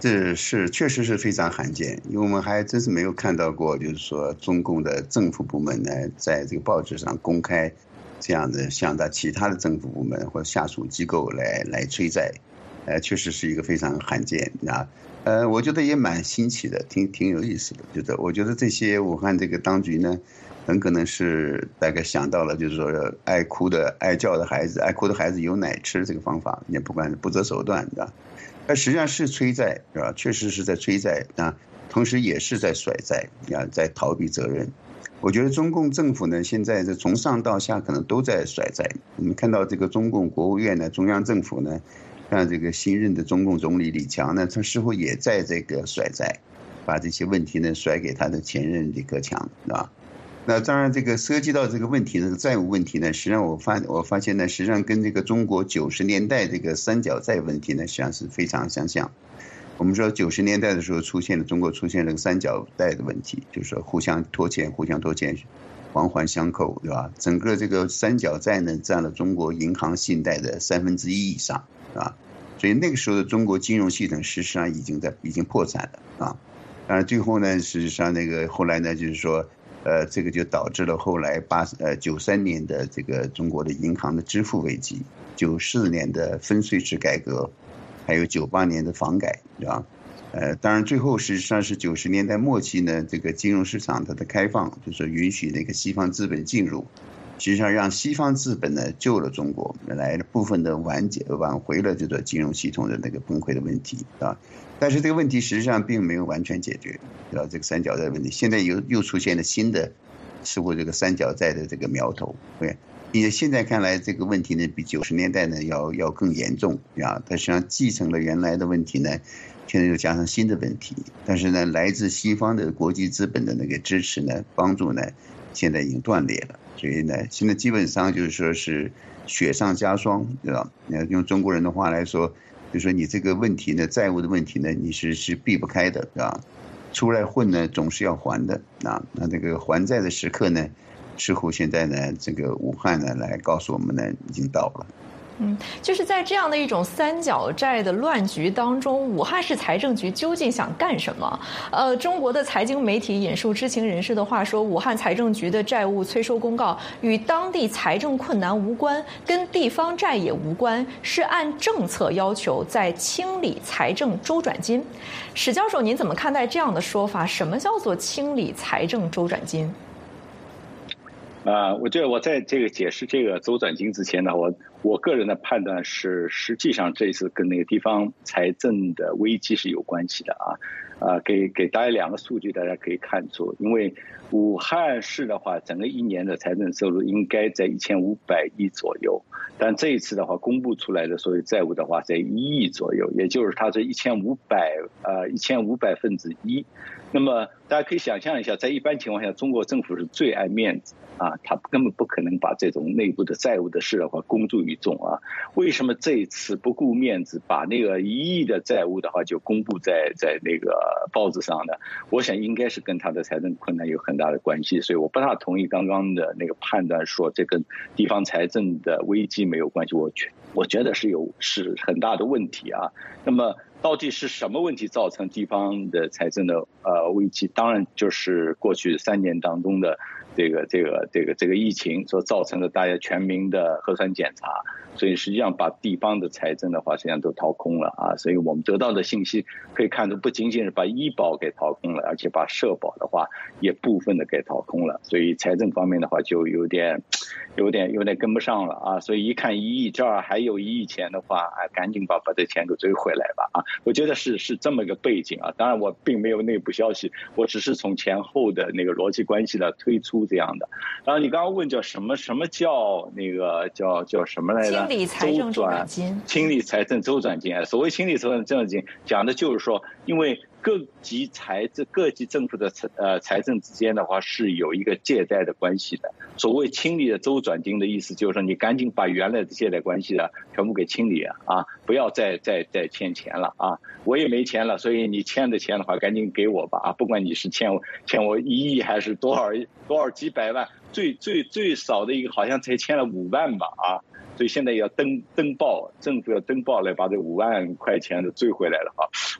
这是确实是非常罕见，因为我们还真是没有看到过，就是说中共的政府部门呢，在这个报纸上公开这样的向他其他的政府部门或者下属机构来来催债，呃，确实是一个非常罕见啊。呃，我觉得也蛮新奇的，挺挺有意思的。觉得我觉得这些武汉这个当局呢，很可能是大概想到了，就是说爱哭的爱叫的孩子，爱哭的孩子有奶吃这个方法，也不管不择手段的。但实际上是催债，是吧？确实是在催债啊，同时也是在甩债啊，在逃避责任。我觉得中共政府呢，现在是从上到下可能都在甩债。我们看到这个中共国务院呢，中央政府呢。像这个新任的中共总理李强呢，他似乎也在这个甩债，把这些问题呢甩给他的前任李克强，啊。那当然，这个涉及到这个问题呢，债务问题呢，实际上我发我发现呢，实际上跟这个中国九十年代这个三角债问题呢，实际上是非常相像。我们说九十年代的时候出现了中国出现了个三角债的问题，就是说互相拖欠，互相拖欠，环环相扣，对吧？整个这个三角债呢，占了中国银行信贷的三分之一以上，啊。所以那个时候的中国金融系统事实上已经在已经破产了啊，当然最后呢，事实上那个后来呢，就是说，呃，这个就导致了后来八呃九三年的这个中国的银行的支付危机，九四年的分税制改革，还有九八年的房改，对吧？呃，当然最后实际上是九十年代末期呢，这个金融市场它的开放，就是允许那个西方资本进入。实际上让西方资本呢救了中国，来部分的挽解挽回了这个金融系统的那个崩溃的问题啊，但是这个问题实际上并没有完全解决，对吧？这个三角债问题现在又又出现了新的似乎这个三角债的这个苗头，对，并且现在看来这个问题呢比九十年代呢要要更严重啊，它实际上继承了原来的问题呢，现在又加上新的问题，但是呢来自西方的国际资本的那个支持呢帮助呢现在已经断裂了。所以呢，现在基本上就是说是雪上加霜，对吧？用中国人的话来说，就是说你这个问题呢，债务的问题呢，你是是避不开的，对吧？出来混呢，总是要还的啊。那这个还债的时刻呢，似乎现在呢，这个武汉呢，来告诉我们呢，已经到了。 嗯，就是在这样的一种三角债的乱局当中，武汉市财政局究竟想干什么？呃，中国的财经媒体引述知情人士的话说，武汉财政局的债务催收公告与当地财政困难无关，跟地方债也无关，是按政策要求在清理财政周转金。史教授，您怎么看待这样的说法？什么叫做清理财政周转金？ 啊、呃，我觉得我在这个解释这个周转金之前呢，我我个人的判断是，实际上这次跟那个地方财政的危机是有关系的啊。啊、呃，给给大家两个数据，大家可以看出，因为武汉市的话，整个一年的财政收入应该在一千五百亿左右，但这一次的话，公布出来的所有债务的话，在一亿左右，也就是它是一千五百呃一千五百分之一。那么大家可以想象一下，在一般情况下，中国政府是最爱面子啊，他根本不可能把这种内部的债务的事的话公诸于众啊。为什么这一次不顾面子，把那个一亿的债务的话就公布在在那个报纸上呢？我想应该是跟他的财政困难有很大的关系，所以我不大同意刚刚的那个判断，说这跟地方财政的危机没有关系。我觉我觉得是有是很大的问题啊。那么到底是什么问题造成地方的财政的呃危机？当然就是过去三年当中的这个这个这个这个疫情所造成的大家全民的核酸检查，所以实际上把地方的财政的话实际上都掏空了啊。所以我们得到的信息可以看出，不仅仅是把医保给掏空了，而且把社保的话也部分的给掏空了。所以财政方面的话就有点有点有点跟不上了啊。所以一看一亿这儿还有一亿钱的话，哎，赶紧把把这钱给追回来吧啊。我觉得是是这么个背景啊，当然我并没有内部消息，我只是从前后的那个逻辑关系来推出这样的。然后你刚刚问叫什么什么叫那个叫叫什么来着？ 清理财政周转金。 清理财政周转金啊，所谓清理财政周转金，讲的就是说，因为各级财政各级政府的呃财政之间的话是有一个借贷的关系的。所谓清理的周转金的意思就是说，你赶紧把原来的借贷关系啊全部给清理啊，啊，不要再再再欠钱了啊！我也没钱了，所以你欠的钱的话，赶紧给我吧啊！不管你是欠我欠我一亿还是多少多少几百万，最最最少的一个好像才欠了五万吧啊！所以现在要登登报，政府要登报来把这五万块钱的追回来了啊！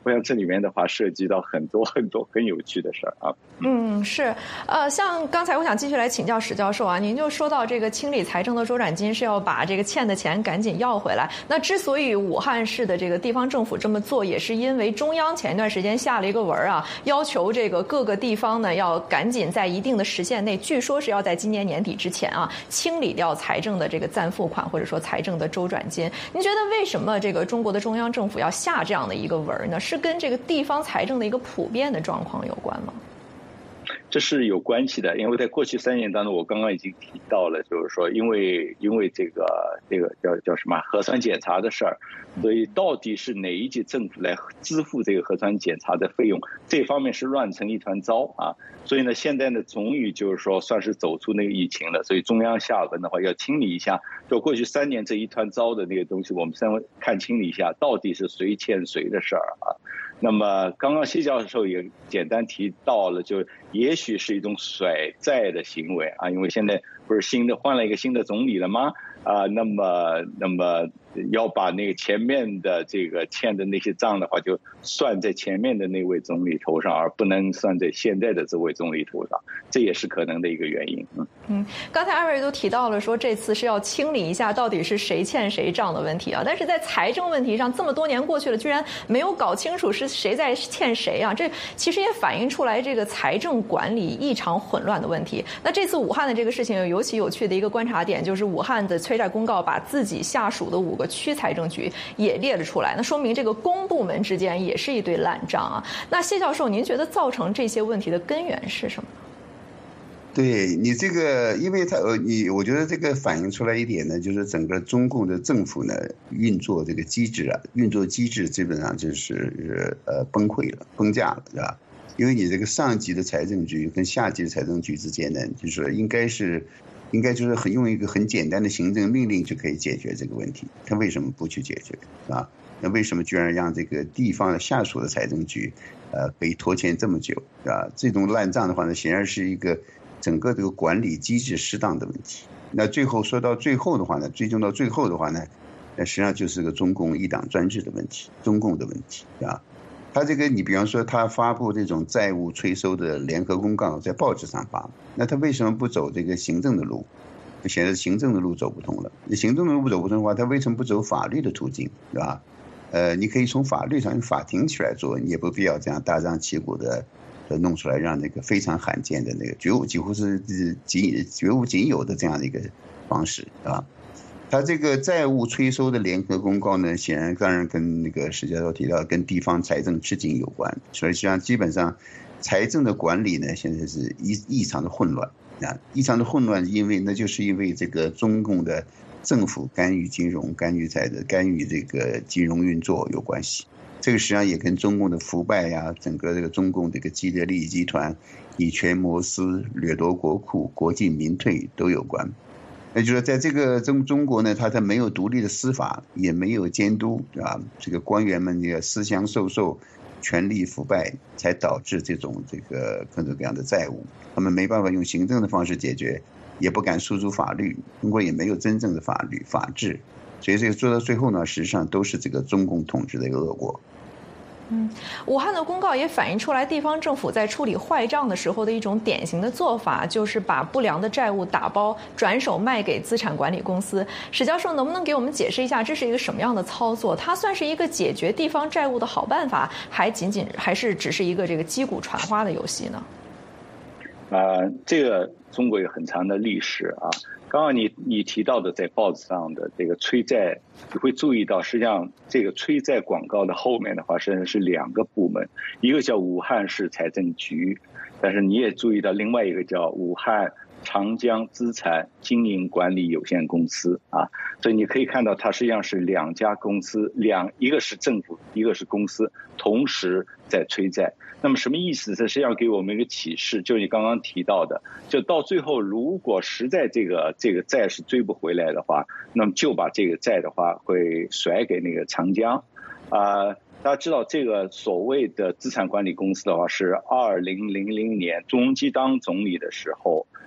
我想这里面的话涉及到很多很多很有趣的事儿啊。 嗯，是，呃，像刚才我想继续来请教史教授啊，您就说到这个清理财政的周转金是要把这个欠的钱赶紧要回来。那之所以武汉市的这个地方政府这么做，也是因为中央前一段时间下了一个文啊，要求这个各个地方呢要赶紧在一定的时限内，据说是要在今年年底之前啊，清理掉财政的这个暂付款或者说财政的周转金。您觉得为什么这个中国的中央政府要下这样的一个文呢？是跟这个地方财政的一个普遍的状况有关吗？ 这是有关系的，因为在过去三年当中，我刚刚已经提到了，就是说，因为因为这个这个叫叫什么核酸检查的事儿，所以到底是哪一级政府来支付这个核酸检查的费用，这方面是乱成一团糟啊。所以呢，现在呢，终于就是说算是走出那个疫情了，所以中央下文的话要清理一下，就过去三年这一团糟的那个东西，我们稍微看清理一下，到底是谁欠谁的事儿啊。那么刚刚谢教授也简单提到了，就也许是一种甩债的行为啊，因为现在不是新的换了一个新的总理了吗？啊，那么那么要把那个前面的这个欠的那些账的话，就算在前面的那位总理头上，而不能算在现在的这位总理头上，这也是可能的一个原因。嗯嗯，刚才二位都提到了说这次是要清理一下到底是谁欠谁账的问题啊，但是在财政问题上，这么多年过去了，居然没有搞清楚是谁在欠谁啊，这其实也反映出来这个财政管理异常混乱的问题。那这次武汉的这个事情有尤其有趣的一个观察点，就是武汉的催债公告把自己下属的五个区财政局也列了出来，那说明这个公部门之间也是一堆烂账啊。那谢教授，您觉得造成这些问题的根源是什么？ 对你这个，因为他呃，你我觉得这个反映出来一点呢，就是整个中共的政府呢运作这个机制啊，运作机制基本上就是呃崩溃了、崩架了，是吧？因为你这个上级的财政局跟下级的财政局之间呢，就是说应该是。应该就是很用一个很简单的行政命令就可以解决这个问题，他为什么不去解决啊？那为什么居然让这个地方的下属的财政局，呃，可以拖欠这么久啊？这种烂账的话呢，显然是一个整个这个管理机制失当的问题。那最后说到最后的话呢，追究到最后的话呢，那实际上就是个中共一党专制的问题，中共的问题啊。他这个，你比方说，他发布这种债务催收的联合公告，在报纸上发，那他为什么不走这个行政的路？显然行政的路走不通了。你行政的路走不通的话，他为什么不走法律的途径，对吧？呃，你可以从法律上用法庭起来做，你也不必要这样大张旗鼓的弄出来，让那个非常罕见的那个绝无几乎是仅绝无仅有的这样的一个方式啊。他这个债务催收的联合公告呢，显然当然跟那个史教授提到跟地方财政吃紧有关，所以实际上基本上财政的管理呢，现在是异异常的混乱啊，异常的混乱，因为那就是因为这个中共的政府干预金融、干预财的、干预这个金融运作有关系。这个实际上也跟中共的腐败呀、啊，整个这个中共这个既得利益集团以权谋私、掠夺国库、国进民退都有关。也就是说，在这个中中国呢，它它没有独立的司法，也没有监督啊，这个官员们也私相授受，权力腐败，才导致这种这个各种各样的债务。他们没办法用行政的方式解决，也不敢诉诸法律，中国也没有真正的法律法治，所以这个做到最后呢，实际上都是这个中共统治的一个恶果。 嗯，武汉的公告也反映出来，地方政府在处理坏账的时候的一种典型的做法，就是把不良的债务打包，转手卖给资产管理公司。史教授，能不能给我们解释一下，这是一个什么样的操作？它算是一个解决地方债务的好办法，还仅仅还是只是一个这个击鼓传花的游戏呢？ 啊、呃，这个中国有很长的历史啊。刚刚你你提到的在报纸上的这个催债，你会注意到，实际上这个催债广告的后面的话，实际上是两个部门，一个叫武汉市财政局，但是你也注意到另外一个叫武汉长江资产经营管理有限公司啊，所以你可以看到它实际上是两家公司，两一个是政府，一个是公司，同时在催债。那么什么意思？这实际上给我们一个启示，就是你刚刚提到的，就到最后如果实在这个这个债是追不回来的话，那么就把这个债的话会甩给那个长江啊、呃。大家知道这个所谓的资产管理公司的话，是二零零零年朱镕基当总理的时候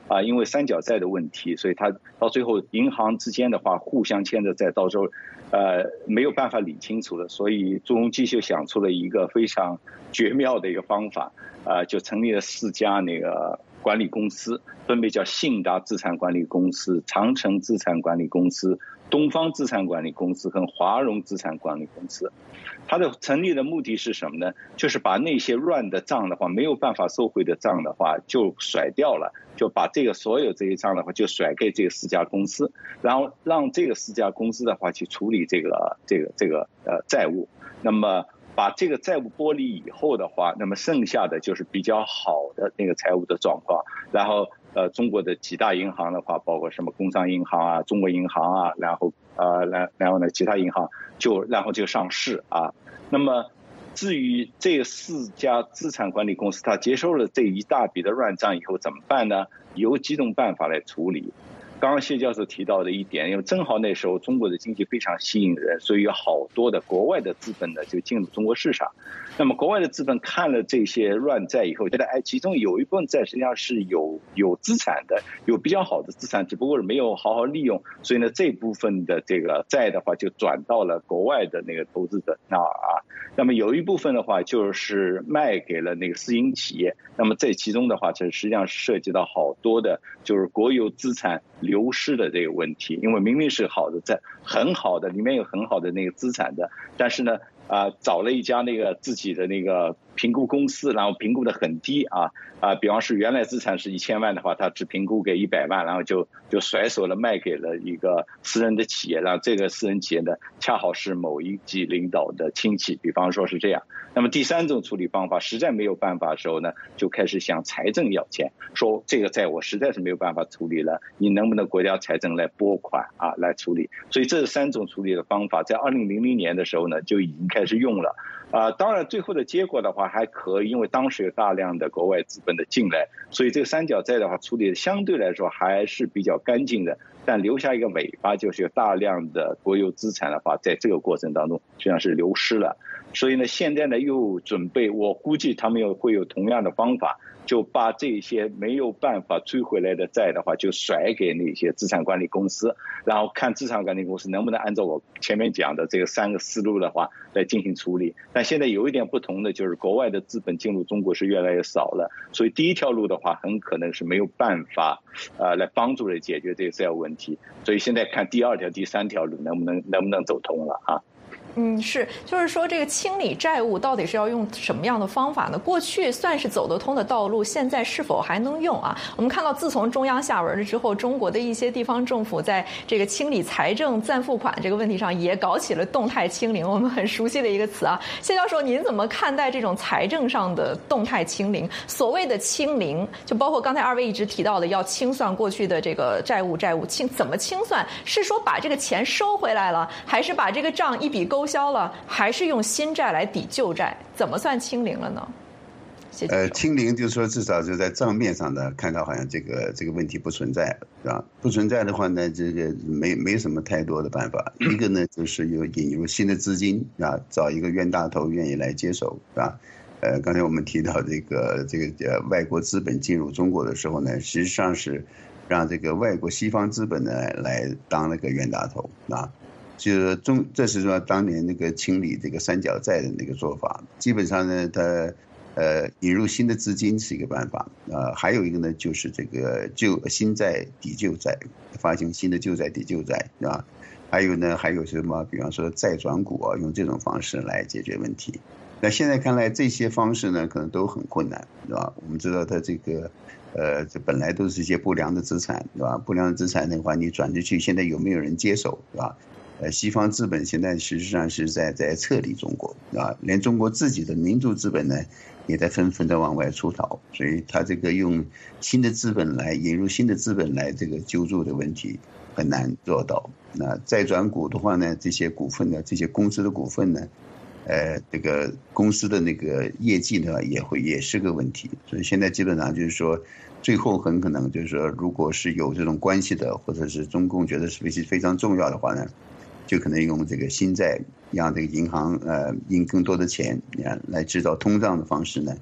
啊，因为三角债的问题，所以它到最后银行之间的话互相欠着债，到时候呃没有办法理清楚了，所以朱镕基就想出了一个非常绝妙的一个方法，呃，就成立了四家那个管理公司，分别叫信达资产管理公司、长城资产管理公司、东方资产管理公司和华融资产管理公司。它的成立的目的是什么呢？就是把那些乱的账的话，没有办法收回的账的话就甩掉了，就把这个所有这些账的话就甩给这个四家公司，然后让这个四家公司的话去处理这个这个这个呃债务。那么把这个债务剥离以后的话，那么剩下的就是比较好的那个财务的状况。然后呃，中国的几大银行的话，包括什么工商银行啊、中国银行啊，然后呃，然然后呢，其他银行就然后就上市啊。那么至于这四家资产管理公司，它接收了这一大笔的乱账以后怎么办呢？有几种办法来处理。刚刚谢教授提到的一点，因为正好那时候中国的经济非常吸引人，所以有好多的国外的资本呢就进入中国市场。那么国外的资本看了这些乱债以后，觉得哎，其中有一部分债实际上是有有资产的，有比较好的资产，只不过是没有好好利用，所以呢这部分的这个债的话就转到了国外的那个投资者那儿啊。那么有一部分的话就是卖给了那个私营企业，那么这其中的话这实际上涉及到好多的就是国有资产流失的这个问题，因为明明是好的债，很好的里面有很好的那个资产的，但是呢啊、呃、找了一家那个自己的那个评估公司，然后评估的很低啊啊、呃，比方是原来资产是一千万的话，他只评估给一百万，然后就就甩手了卖给了一个私人的企业，然后这个私人企业呢恰好是某一级领导的亲戚，比方说是这样。那么第三种处理方法实在没有办法的时候呢，就开始向财政要钱，说这个债我实在是没有办法处理了，你能不能国家财政来拨款啊来处理？所以这三种处理的方法在二零零零年的时候呢就已经开始用了。啊、呃，当然最后的结果的话还可以，因为当时有大量的国外资本的进来，所以这个三角债的话处理的相对来说还是比较干净的，但留下一个尾巴，就是有大量的国有资产的话在这个过程当中实际上是流失了。所以呢现在呢又准备，我估计他们又会有同样的方法，就把这些没有办法追回来的债的话就甩给那些资产管理公司，然后看资产管理公司能不能按照我前面讲的这个三个思路的话来进行处理。但现在有一点不同的就是国外的资本进入中国是越来越少了，所以第一条路的话很可能是没有办法呃来帮助来解决这个债务问题，所以现在看第二条第三条路能不能能不能走通了啊。 嗯，是，就是说这个清理债务到底是要用什么样的方法呢？过去算是走得通的道路，现在是否还能用啊？我们看到自从中央下文了之后，中国的一些地方政府在这个清理财政暂付款这个问题上也搞起了动态清零，我们很熟悉的一个词啊。谢教授，您怎么看待这种财政上的动态清零？所谓的清零，就包括刚才二位一直提到的要清算过去的这个债务，债务清怎么清算？是说把这个钱收回来了，还是把这个账一笔勾销了，还是用新债来抵旧债？怎么算清零了呢？ 呃，清零就是说至少就在账面上呢看到好像这个这个问题不存在，是吧？不存在的话呢，这个没没什么太多的办法。一个呢就是有引入新的资金啊，找一个冤大头愿意来接手，是吧？呃，刚才我们提到这个这个呃外国资本进入中国的时候呢，实际上是让这个外国西方资本呢来当那个冤大头啊。就是中，这是说当年那个清理这个三角债的那个做法。基本上呢，它呃引入新的资金是一个办法，呃，还有一个呢就是这个旧新债抵旧债，发行新的旧债抵旧债啊。还有呢，还有什么？比方说债转股啊，用这种方式来解决问题。那现在看来，这些方式呢可能都很困难，是吧？我们知道它这个。呃，这本来都是一些不良的资产，对吧？不良的资产的话，你转出去，现在有没有人接手，对吧？呃，西方资本现在实际上是在在撤离中国，对吧？连中国自己的民族资本呢，也在纷纷的往外出逃，所以他这个用新的资本来引入新的资本来这个救助的问题很难做到。那再转股的话呢，这些股份呢，这些公司的股份呢？呃，这个公司的那个业绩呢，也会也是个问题，所以现在基本上就是说，最后很可能就是说，如果是有这种关系的，或者是中共觉得是非非常重要的话呢，就可能用这个新债，让这个银行呃印更多的钱，来制造通胀的方式呢，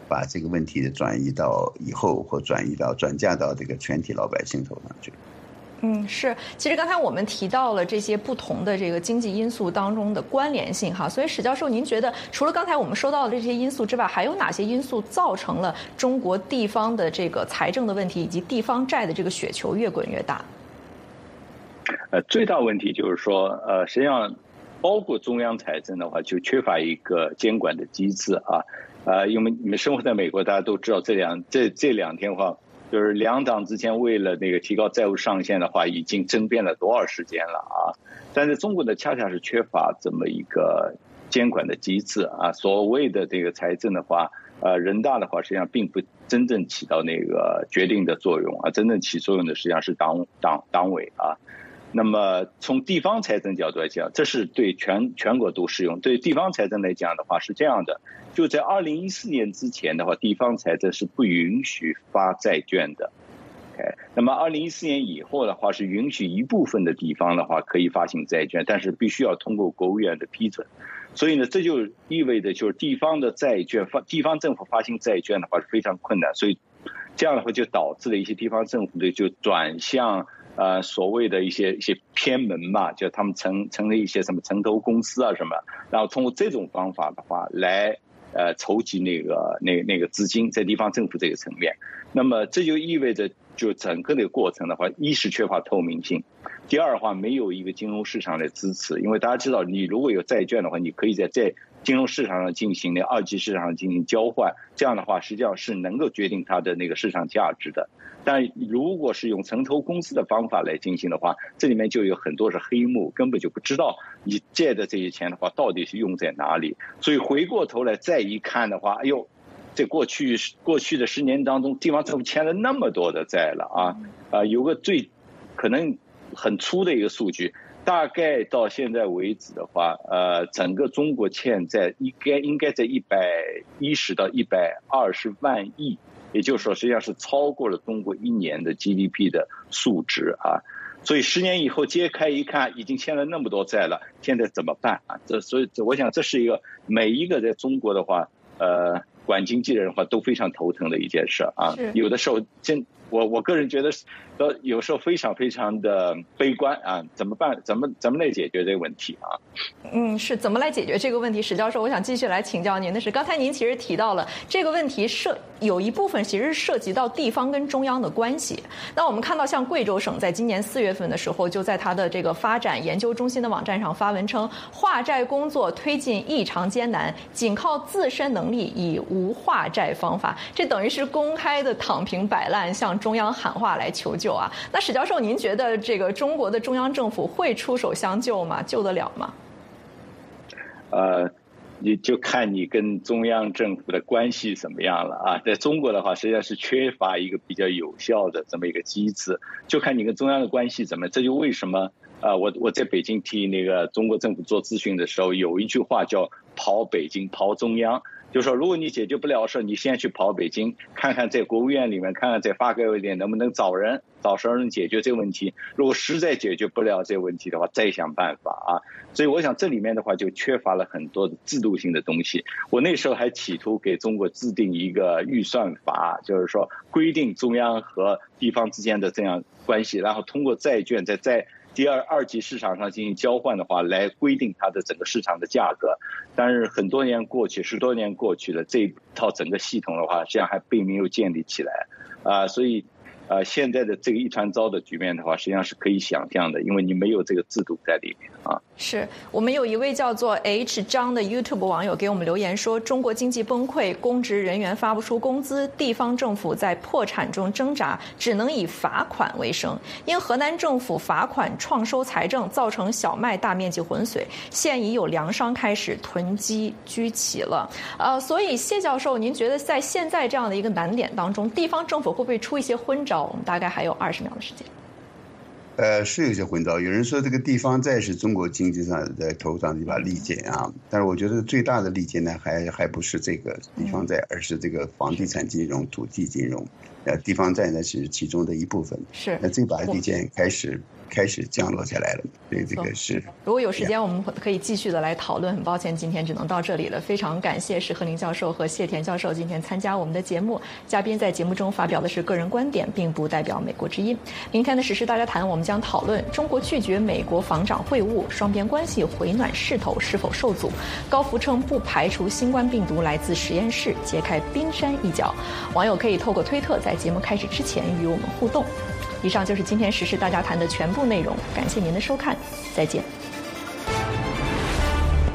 把这个问题转移到以后或转移到转嫁到这个全体老百姓头上去。 嗯，是。其实刚才我们提到了这些不同的这个经济因素当中的关联性哈，所以史教授，您觉得除了刚才我们说到的这些因素之外，还有哪些因素造成了中国地方的这个财政的问题以及地方债的这个雪球越滚越大？ 呃，最大问题就是说，呃，实际上包括中央财政的话，就缺乏一个监管的机制啊。呃，因为你们生活在美国，大家都知道这两这这两天的话。就是两党之前为了那个提高债务上限的话，已经争辩了多少时间了啊！但是中国的恰恰是缺乏这么一个监管的机制啊。所谓的这个财政的话，呃，人大的话实际上并不真正起到那个决定的作用啊，真正起作用的实际上是党党党委啊。那么从地方财政角度来讲，这是对全全国都适用。对地方财政来讲的话是这样的，就在二零一四年之前的话，地方财政是不允许发债券的。OK， 那么二零一四年以后的话是允许一部分的地方的话可以发行债券，但是必须要通过国务院的批准。所以呢，这就意味着就是地方的债券发地方政府发行债券的话是非常困难，所以这样的话就导致了一些地方政府的就转向。呃，所谓的一些一些偏门嘛，就他们成成立一些什么城投公司啊什么，然后通过这种方法的话来呃筹集那个那那个资金在地方政府这个层面。那么这就意味着就整个这个过程的话，一是缺乏透明性，第二的话没有一个金融市场的支持，因为大家知道你如果有债券的话，你可以在在金融市场上进行那二级市场上进行交换，这样的话实际上是能够决定它的那个市场价值的。但如果是用城投公司的方法来进行的话，这里面就有很多是黑幕，根本就不知道你借的这些钱的话到底是用在哪里。所以回过头来再一看的话，哎呦，这过去过去的十年当中，地方政府欠了那么多的债了啊！啊、呃，有个最可能很粗的一个数据，大概到现在为止的话，呃，整个中国欠债应该应该在一百一十到一百二十万亿。也就是说，实际上是超过了中国一年的 G D P 的数值啊，所以十年以后揭开一看，已经欠了那么多债了，现在怎么办啊？这所以我想这是一个每一个在中国的话，呃，管经济的人的话都非常头疼的一件事啊。有的时候真我我个人觉得，呃，有时候非常非常的悲观啊，怎么办？怎么怎么来解决这个问题啊？ 嗯，是怎么来解决这个问题？史教授，我想继续来请教您的是，刚才您其实提到了这个问题涉有一部分其实是涉及到地方跟中央的关系。那我们看到，像贵州省在今年四月份的时候，就在它的这个发展研究中心的网站上发文称，化债工作推进异常艰难，仅靠自身能力以无化债方法，这等于是公开的躺平摆烂，向中央喊话来求救啊。那史教授，您觉得这个中国的中央政府会出手相救吗？救得了吗？ 呃，你就看你跟中央政府的关系怎么样了啊。在中国的话，实际上是缺乏一个比较有效的这么一个机制，就看你跟中央的关系怎么样。这就为什么啊，我我在北京替那个中国政府做咨询的时候，有一句话叫跑北京跑中央。就是说，如果你解决不了事，你先去跑北京，看看在国务院里面，看看在发改委里面能不能找人，找什么人解决这个问题。如果实在解决不了这个问题的话，再想办法啊。所以我想这里面的话就缺乏了很多的制度性的东西。我那时候还企图给中国制定一个预算法，就是说规定中央和地方之间的这样关系，然后通过债券在在第二二级市场上进行交换的话，来规定它的整个市场的价格。但是很多年过去，十多年过去了，这一套整个系统的话，实际上还并没有建立起来啊、呃，所以。呃，现在的这个一团糟的局面的话，实际上是可以想象的，因为你没有这个制度在里面啊。 是我们有一位叫做 H 张的 YouTube 网友给我们留言说，中国经济崩溃，公职人员发不出工资，地方政府在破产中挣扎，只能以罚款为生。因河南政府罚款创收财政，造成小麦大面积浑水，现已有粮商开始囤积居奇了。呃，所以谢教授，您觉得在现在这样的一个难点当中，地方政府会不会出一些昏招？我们大概还有二十秒的时间。 呃，是有些混淆。有人说这个地方债是中国经济上的头上的一把利剑啊，但是我觉得最大的利剑呢，还还不是这个地方债，而是这个房地产金融、土地金融。呃，地方债呢是其中的一部分。 是。 那这把利剑开始开始降落下来了。所以这个是， 如果有时间，我们可以继续的来讨论。很抱歉，今天只能到这里了。非常感谢石鹤龄教授和谢田教授今天参加我们的节目。嘉宾在节目中发表的是个人观点，并不代表美国之音。明天的时事大家谈，我们将讨论中国拒绝美国防长会晤，双边关系回暖势头是否受阻？高福称不排除新冠病毒来自实验室，揭开冰山一角。网友可以透过推特在节目开始之前与我们互动。以上就是今天时事大家谈的全部内容，感谢您的收看，再见。